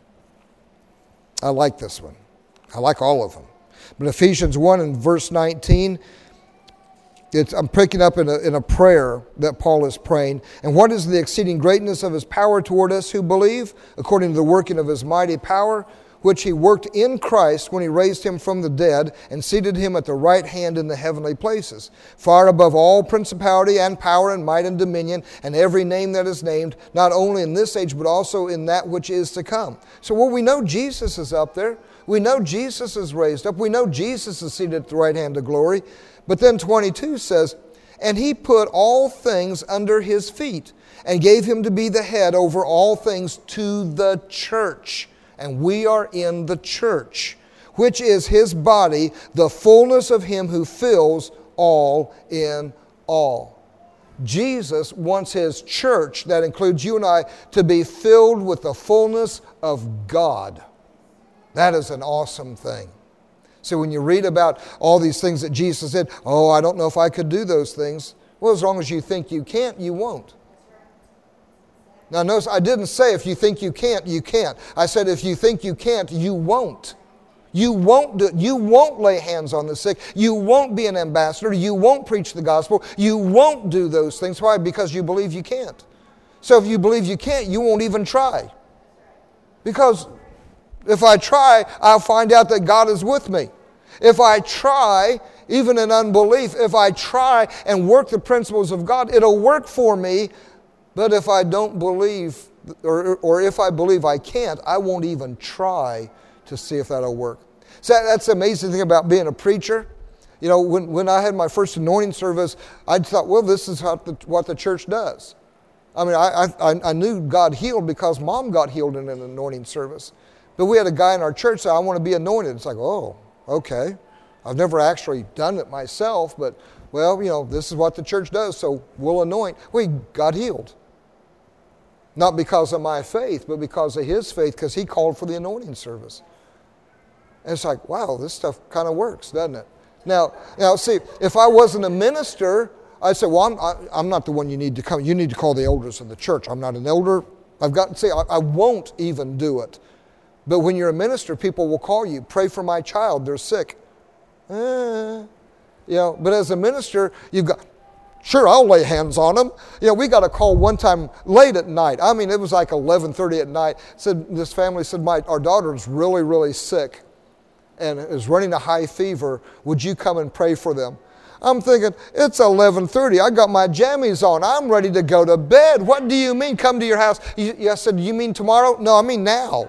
I like this one. I like all of them. But Ephesians one and verse nineteen, it's, I'm picking up in a, in a prayer that Paul is praying. And what is the exceeding greatness of His power toward us who believe, according to the working of His mighty power, which He worked in Christ when He raised Him from the dead and seated Him at the right hand in the heavenly places, far above all principality and power and might and dominion and every name that is named, not only in this age but also in that which is to come. So well, we know Jesus is up there. We know Jesus is raised up. We know Jesus is seated at the right hand of glory. But then twenty-two says, and He put all things under His feet and gave Him to be the head over all things to the church. And we are in the church, which is His body, the fullness of Him who fills all in all. Jesus wants His church, that includes you and I, to be filled with the fullness of God. That is an awesome thing. So when you read about all these things that Jesus said, oh, I don't know if I could do those things. Well, as long as you think you can't, you won't. Now notice, I didn't say if you think you can't, you can't. I said if you think you can't, you won't. You won't do it. You won't lay hands on the sick. You won't be an ambassador. You won't preach the gospel. You won't do those things. Why? Because you believe you can't. So if you believe you can't, you won't even try. Because if I try, I'll find out that God is with me. If I try, even in unbelief, if I try and work the principles of God, it'll work for me. But if I don't believe, or, or if I believe I can't, I won't even try to see if that'll work. So that's the amazing thing about being a preacher. You know, when, when I had my first anointing service, I thought, well, this is how the, what the church does. I mean, I, I, I knew God healed because Mom got healed in an anointing service. But we had a guy in our church say, I want to be anointed. It's like, oh, okay. I've never actually done it myself, but, well, you know, this is what the church does, so we'll anoint. We got healed. Not because of my faith, but because of his faith, because he called for the anointing service. And it's like, wow, this stuff kind of works, doesn't it? Now, now, see, if I wasn't a minister, I'd say, well, I'm, I, I'm not the one you need to come. You need to call the elders of the church. I'm not an elder. I've got to say, I, I won't even do it. But when you're a minister, people will call you, pray for my child, they're sick. Eh, you know, but as a minister, you've got, sure, I'll lay hands on them. You know, we got a call one time late at night. I mean, it was like eleven thirty at night. Said this family said, my our daughter's really, really sick and is running a high fever. Would you come and pray for them? I'm thinking, it's eleven thirty. I got my jammies on. I'm ready to go to bed. What do you mean, come to your house? You, I said, you mean tomorrow? No, I mean now.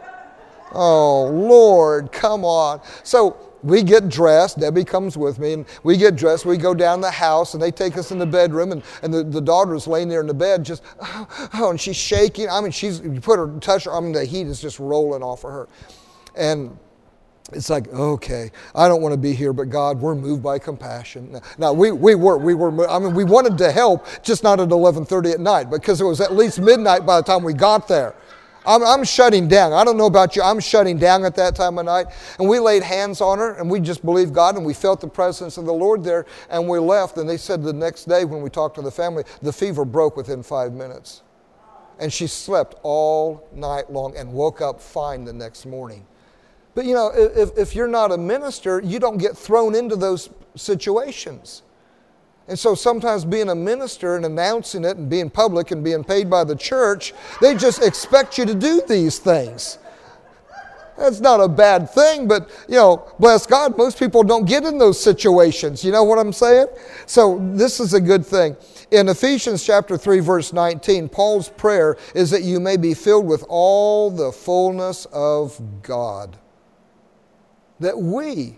Oh, Lord, come on. So we get dressed. Debbie comes with me, and we get dressed. We go down the house, and they take us in the bedroom, and, and the, the daughter's laying there in the bed just, oh, oh, and she's shaking. I mean, she's, you put her, touch her, I mean, the heat is just rolling off of her. And it's like, okay, I don't want to be here, but God, we're moved by compassion. Now, we, we were, we were, I mean, we wanted to help, just not at eleven thirty at night, because it was at least midnight by the time we got there. I'm, I'm shutting down. I don't know about you. I'm shutting down at that time of night. And we laid hands on her, and we just believed God, and we felt the presence of the Lord there, and we left. And they said the next day when we talked to the family, the fever broke within five minutes. And she slept all night long and woke up fine the next morning. But, you know, if, if you're not a minister, you don't get thrown into those situations. And so sometimes being a minister and announcing it and being public and being paid by the church, they just expect you to do these things. That's not a bad thing, but, you know, bless God, most people don't get in those situations. You know what I'm saying? So this is a good thing. In Ephesians chapter three, verse nineteen, Paul's prayer is that you may be filled with all the fullness of God. That we,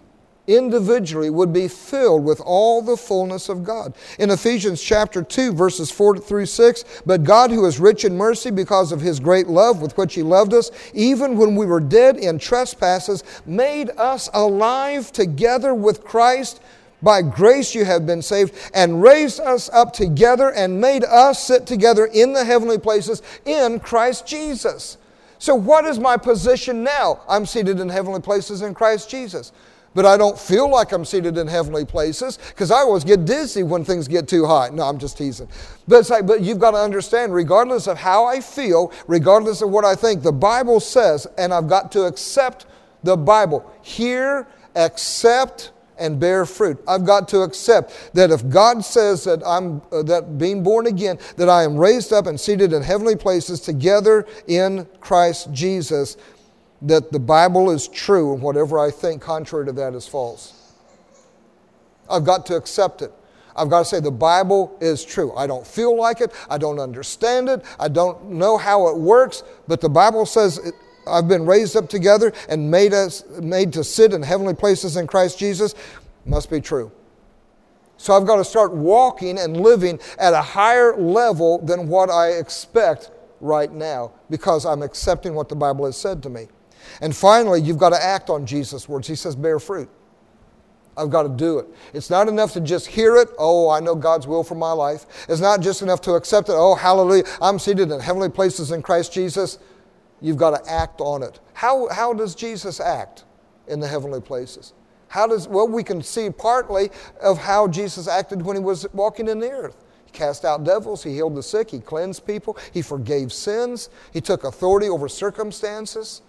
individually would be filled with all the fullness of God. In Ephesians chapter two, verses four through six, but God, who is rich in mercy because of His great love with which He loved us, even when we were dead in trespasses, made us alive together with Christ. By grace you have been saved, and raised us up together and made us sit together in the heavenly places in Christ Jesus. So what is my position now? I'm seated in heavenly places in Christ Jesus. But I don't feel like I'm seated in heavenly places because I always get dizzy when things get too high. No, I'm just teasing. But it's like, but you've got to understand, regardless of how I feel, regardless of what I think, the Bible says, and I've got to accept the Bible. Hear, accept, and bear fruit. I've got to accept that if God says that I'm uh, that being born again, that I am raised up and seated in heavenly places together in Christ Jesus, that the Bible is true, and whatever I think contrary to that is false. I've got to accept it. I've got to say the Bible is true. I don't feel like it. I don't understand it. I don't know how it works. But the Bible says it, I've been raised up together and made us made to sit in heavenly places in Christ Jesus. Must be true. So I've got to start walking and living at a higher level than what I expect right now because I'm accepting what the Bible has said to me. And finally, you've got to act on Jesus' words. He says, bear fruit. I've got to do it. It's not enough to just hear it. Oh, I know God's will for my life. It's not just enough to accept it. Oh, hallelujah, I'm seated in heavenly places in Christ Jesus. You've got to act on it. How, how does Jesus act in the heavenly places? How does, well, we can see partly of how Jesus acted when He was walking in the earth. He cast out devils. He healed the sick. He cleansed people. He forgave sins. He took authority over circumstances.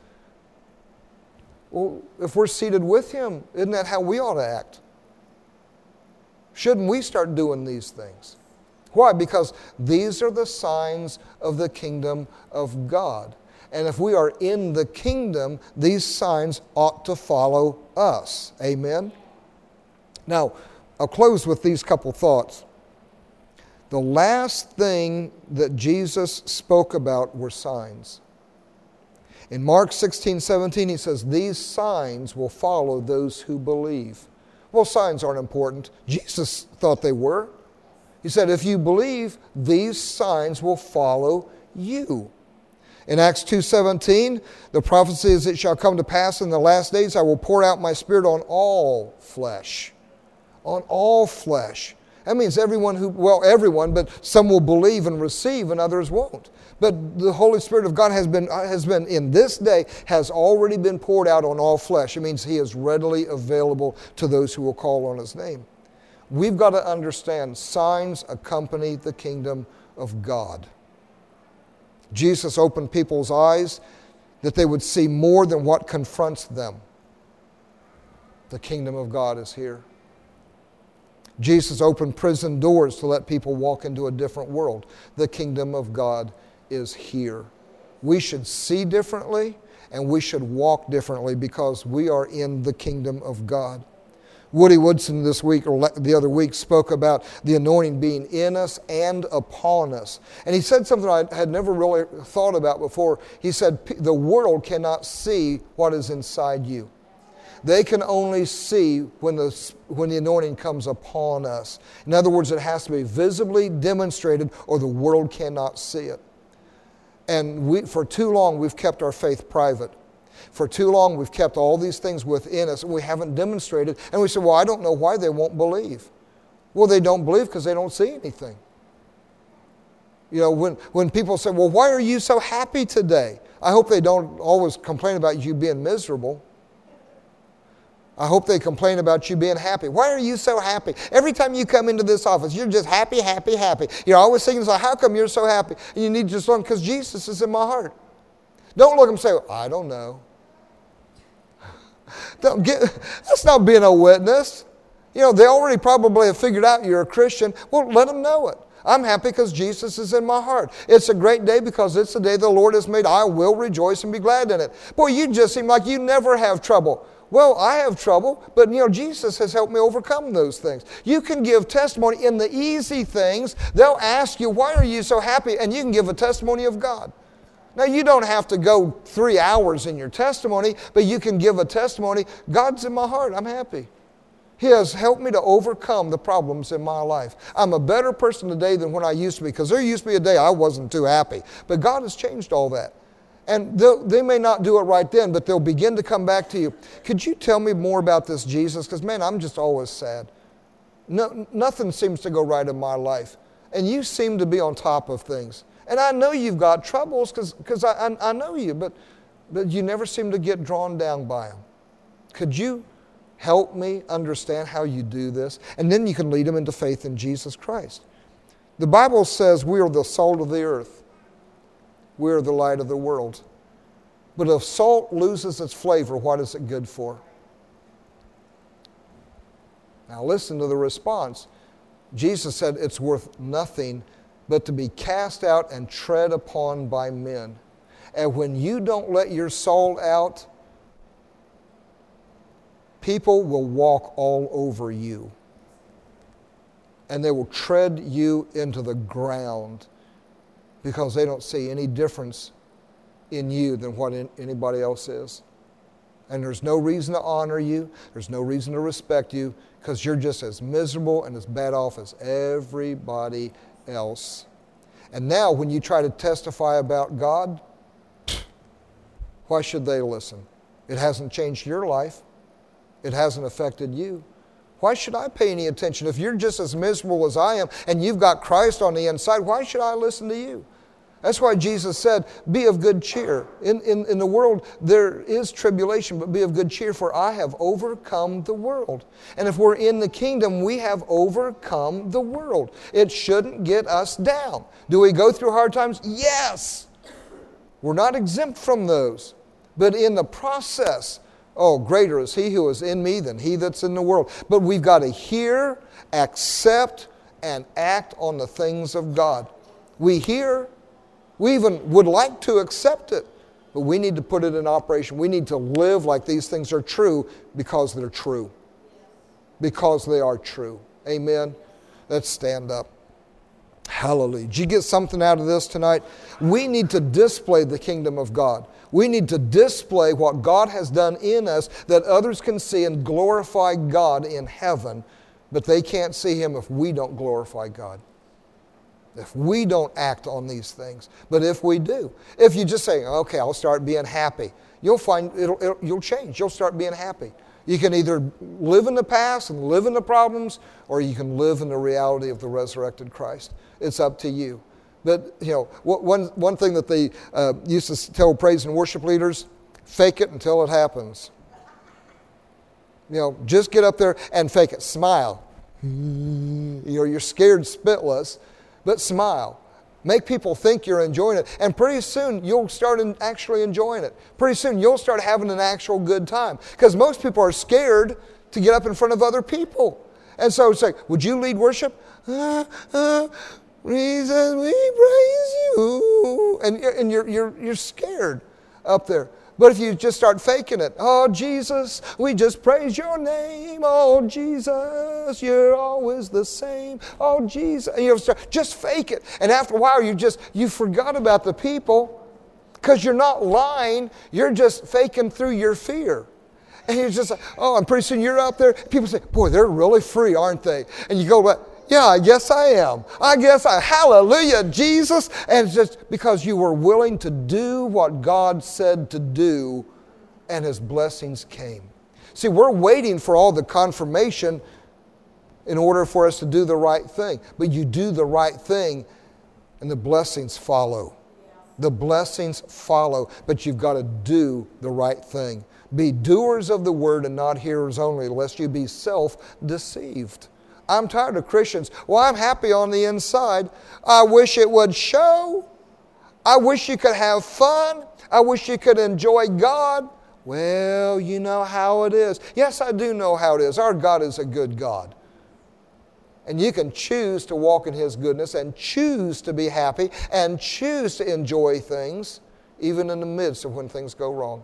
Well, if we're seated with Him, isn't that how we ought to act? Shouldn't we start doing these things? Why? Because these are the signs of the kingdom of God. And if we are in the kingdom, these signs ought to follow us. Amen? Now, I'll close with these couple thoughts. The last thing that Jesus spoke about were signs. In Mark sixteen seventeen, He says, these signs will follow those who believe. Well, signs aren't important. Jesus thought they were. He said, if you believe, these signs will follow you. In Acts two seventeen, the prophecy is, it shall come to pass in the last days, I will pour out my Spirit on all flesh. On all flesh. That means everyone who, well, everyone, but some will believe and receive and others won't. But the Holy Spirit of God has been, has been in this day, has already been poured out on all flesh. It means He is readily available to those who will call on His name. We've got to understand signs accompany the kingdom of God. Jesus opened people's eyes that they would see more than what confronts them. The kingdom of God is here. Jesus opened prison doors to let people walk into a different world. The kingdom of God is here. We should see differently and we should walk differently because we are in the kingdom of God. Woody Woodson this week or the other week spoke about the anointing being in us and upon us. And he said something I had never really thought about before. He said, the world cannot see what is inside you. They can only see when the, when the anointing comes upon us. In other words, it has to be visibly demonstrated or the world cannot see it. And we, for too long, we've kept our faith private. For too long, we've kept all these things within us and we haven't demonstrated. And we say, well, I don't know why they won't believe. Well, they don't believe because they don't see anything. You know, when, when people say, well, why are you so happy today? I hope they don't always complain about you being miserable. I hope they complain about you being happy. Why are you so happy? Every time you come into this office, you're just happy, happy, happy. You're always thinking, like, how come you're so happy? And you need to just learn, because Jesus is in my heart. Don't look at them and say, I don't know. Don't get, that's not being a witness. You know, they already probably have figured out you're a Christian. Well, let them know it. I'm happy because Jesus is in my heart. It's a great day because it's the day the Lord has made. I will rejoice and be glad in it. Boy, you just seem like you never have trouble. Well, I have trouble, but you know, Jesus has helped me overcome those things. You can give testimony in the easy things. They'll ask you, why are you so happy? And you can give a testimony of God. Now, you don't have to go three hours in your testimony, but you can give a testimony. God's in my heart. I'm happy. He has helped me to overcome the problems in my life. I'm a better person today than when I used to be, because there used to be a day I wasn't too happy. But God has changed all that. And they may not do it right then, but they'll begin to come back to you. Could you tell me more about this Jesus? Because, man, I'm just always sad. No, nothing seems to go right in my life. And you seem to be on top of things. And I know you've got troubles because I, I, I know you, but, but you never seem to get drawn down by them. Could you help me understand how you do this? And then you can lead them into faith in Jesus Christ. The Bible says we are the salt of the earth. We are the light of the world. But if salt loses its flavor, what is it good for? Now listen to the response. Jesus said it's worth nothing but to be cast out and tread upon by men. And when you don't let your salt out, people will walk all over you. And they will tread you into the ground because they don't see any difference in you than what anybody else is. And there's no reason to honor you. There's no reason to respect you because you're just as miserable and as bad off as everybody else. And now when you try to testify about God, why should they listen? It hasn't changed your life. It hasn't affected you. Why should I pay any attention? If you're just as miserable as I am and you've got Christ on the inside, why should I listen to you? That's why Jesus said, be of good cheer. In, in, in the world, there is tribulation, but be of good cheer, for I have overcome the world. And if we're in the kingdom, we have overcome the world. It shouldn't get us down. Do we go through hard times? Yes. We're not exempt from those. But in the process, oh, greater is He who is in me than he that's in the world. But we've got to hear, accept, and act on the things of God. We hear. We even would like to accept it, but we need to put it in operation. We need to live like these things are true because they're true. Because they are true. Amen? Let's stand up. Hallelujah. Did you get something out of this tonight? We need to display the kingdom of God. We need to display what God has done in us that others can see and glorify God in heaven, but they can't see Him if we don't glorify God. If we don't act on these things. But if we do, if you just say, okay, I'll start being happy, you'll find it'll, it'll, you'll change. You'll start being happy. You can either live in the past and live in the problems, or you can live in the reality of the resurrected Christ. It's up to you. But, you know, one, one thing that they uh, used to tell praise and worship leaders, fake it until it happens. You know, just get up there and fake it. Smile. You know, you're scared spitless. But smile. Make people think you're enjoying it. And pretty soon, you'll start in actually enjoying it. Pretty soon, you'll start having an actual good time. Because most people are scared to get up in front of other people. And so it's like, would you lead worship? Uh, uh, Jesus, we praise you. And, and you're, you're, you're scared up there. But if you just start faking it, oh, Jesus, we just praise your name. Oh, Jesus, you're always the same. Oh, Jesus. And you start, just fake it. And after a while, you just, you forgot about the people because you're not lying. You're just faking through your fear. And you're just like, oh, and pretty soon you're out there. People say, boy, they're really free, aren't they? And you go, well, yeah, I guess I am. I guess I, hallelujah, Jesus. And it's just because you were willing to do what God said to do, and His blessings came. See, we're waiting for all the confirmation in order for us to do the right thing. But you do the right thing, and the blessings follow. The blessings follow, but you've got to do the right thing. Be doers of the word and not hearers only, lest you be self-deceived. I'm tired of Christians. Well, I'm happy on the inside. I wish it would show. I wish you could have fun. I wish you could enjoy God. Well, you know how it is. Yes, I do know how it is. Our God is a good God. And you can choose to walk in His goodness and choose to be happy and choose to enjoy things, even in the midst of when things go wrong.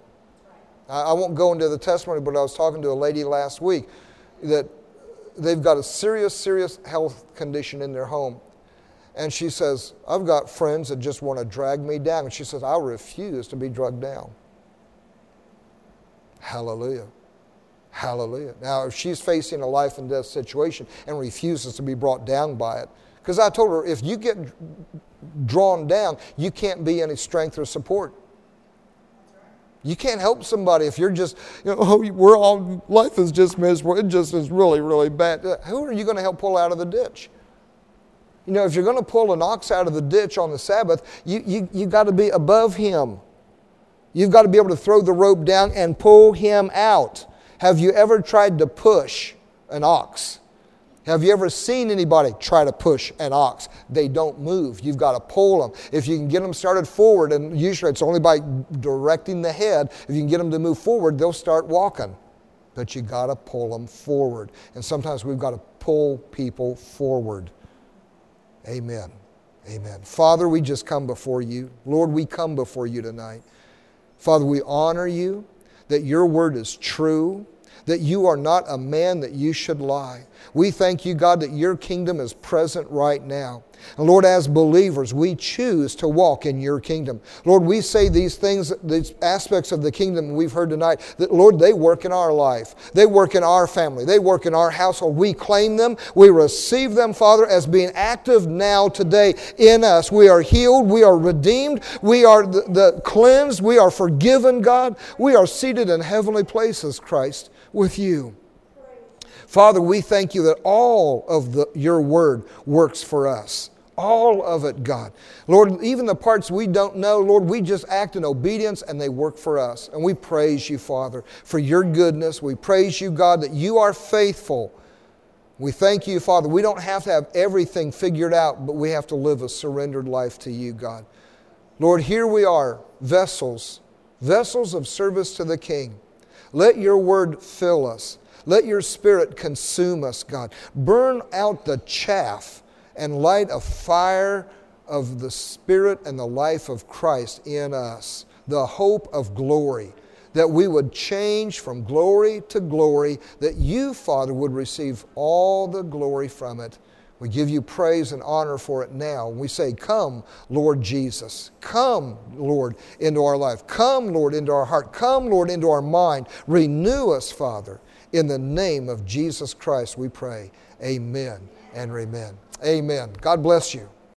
I won't go into the testimony, but I was talking to a lady last week that they've got a serious, serious health condition in their home. And she says, I've got friends that just want to drag me down. And she says, I refuse to be drugged down. Hallelujah. Hallelujah. Now, if she's facing a life and death situation and refuses to be brought down by it, because I told her, if you get drawn down, you can't be any strength or support. You can't help somebody if you're just, you know, oh, we're all, life is just miserable. It just is really, really bad. Who are you going to help pull out of the ditch? You know, if you're going to pull an ox out of the ditch on the Sabbath, you you you got to be above him. You've got to be able to throw the rope down and pull him out. Have you ever tried to push an ox? Have you ever seen anybody try to push an ox? They don't move. You've got to pull them. If you can get them started forward, and usually it's only by directing the head, if you can get them to move forward, they'll start walking. But you've got to pull them forward. And sometimes we've got to pull people forward. Amen. Amen. Father, we just come before you. Lord, we come before you tonight. Father, we honor you, that your word is true, that you are not a man that you should lie. We thank you, God, that your kingdom is present right now. And Lord, as believers, we choose to walk in your kingdom. Lord, we say these things, these aspects of the kingdom we've heard tonight, that Lord, they work in our life. They work in our family. They work in our household. We claim them. We receive them, Father, as being active now today in us. We are healed. We are redeemed. We are the, the cleansed. We are forgiven, God. We are seated in heavenly places, Christ, with you. Father, we thank you that all of the, your word works for us. All of it, God. Lord, even the parts we don't know, Lord, we just act in obedience and they work for us. And we praise you, Father, for your goodness. We praise you, God, that you are faithful. We thank you, Father. We don't have to have everything figured out, but we have to live a surrendered life to you, God. Lord, here we are, vessels, vessels of service to the King. Let your word fill us. Let your Spirit consume us, God. Burn out the chaff and light a fire of the Spirit and the life of Christ in us, the hope of glory, that we would change from glory to glory, that you, Father, would receive all the glory from it. We give you praise and honor for it now. We say, come, Lord Jesus. Come, Lord, into our life. Come, Lord, into our heart. Come, Lord, into our mind. Renew us, Father. In the name of Jesus Christ we pray. Amen and amen. Amen. God bless you.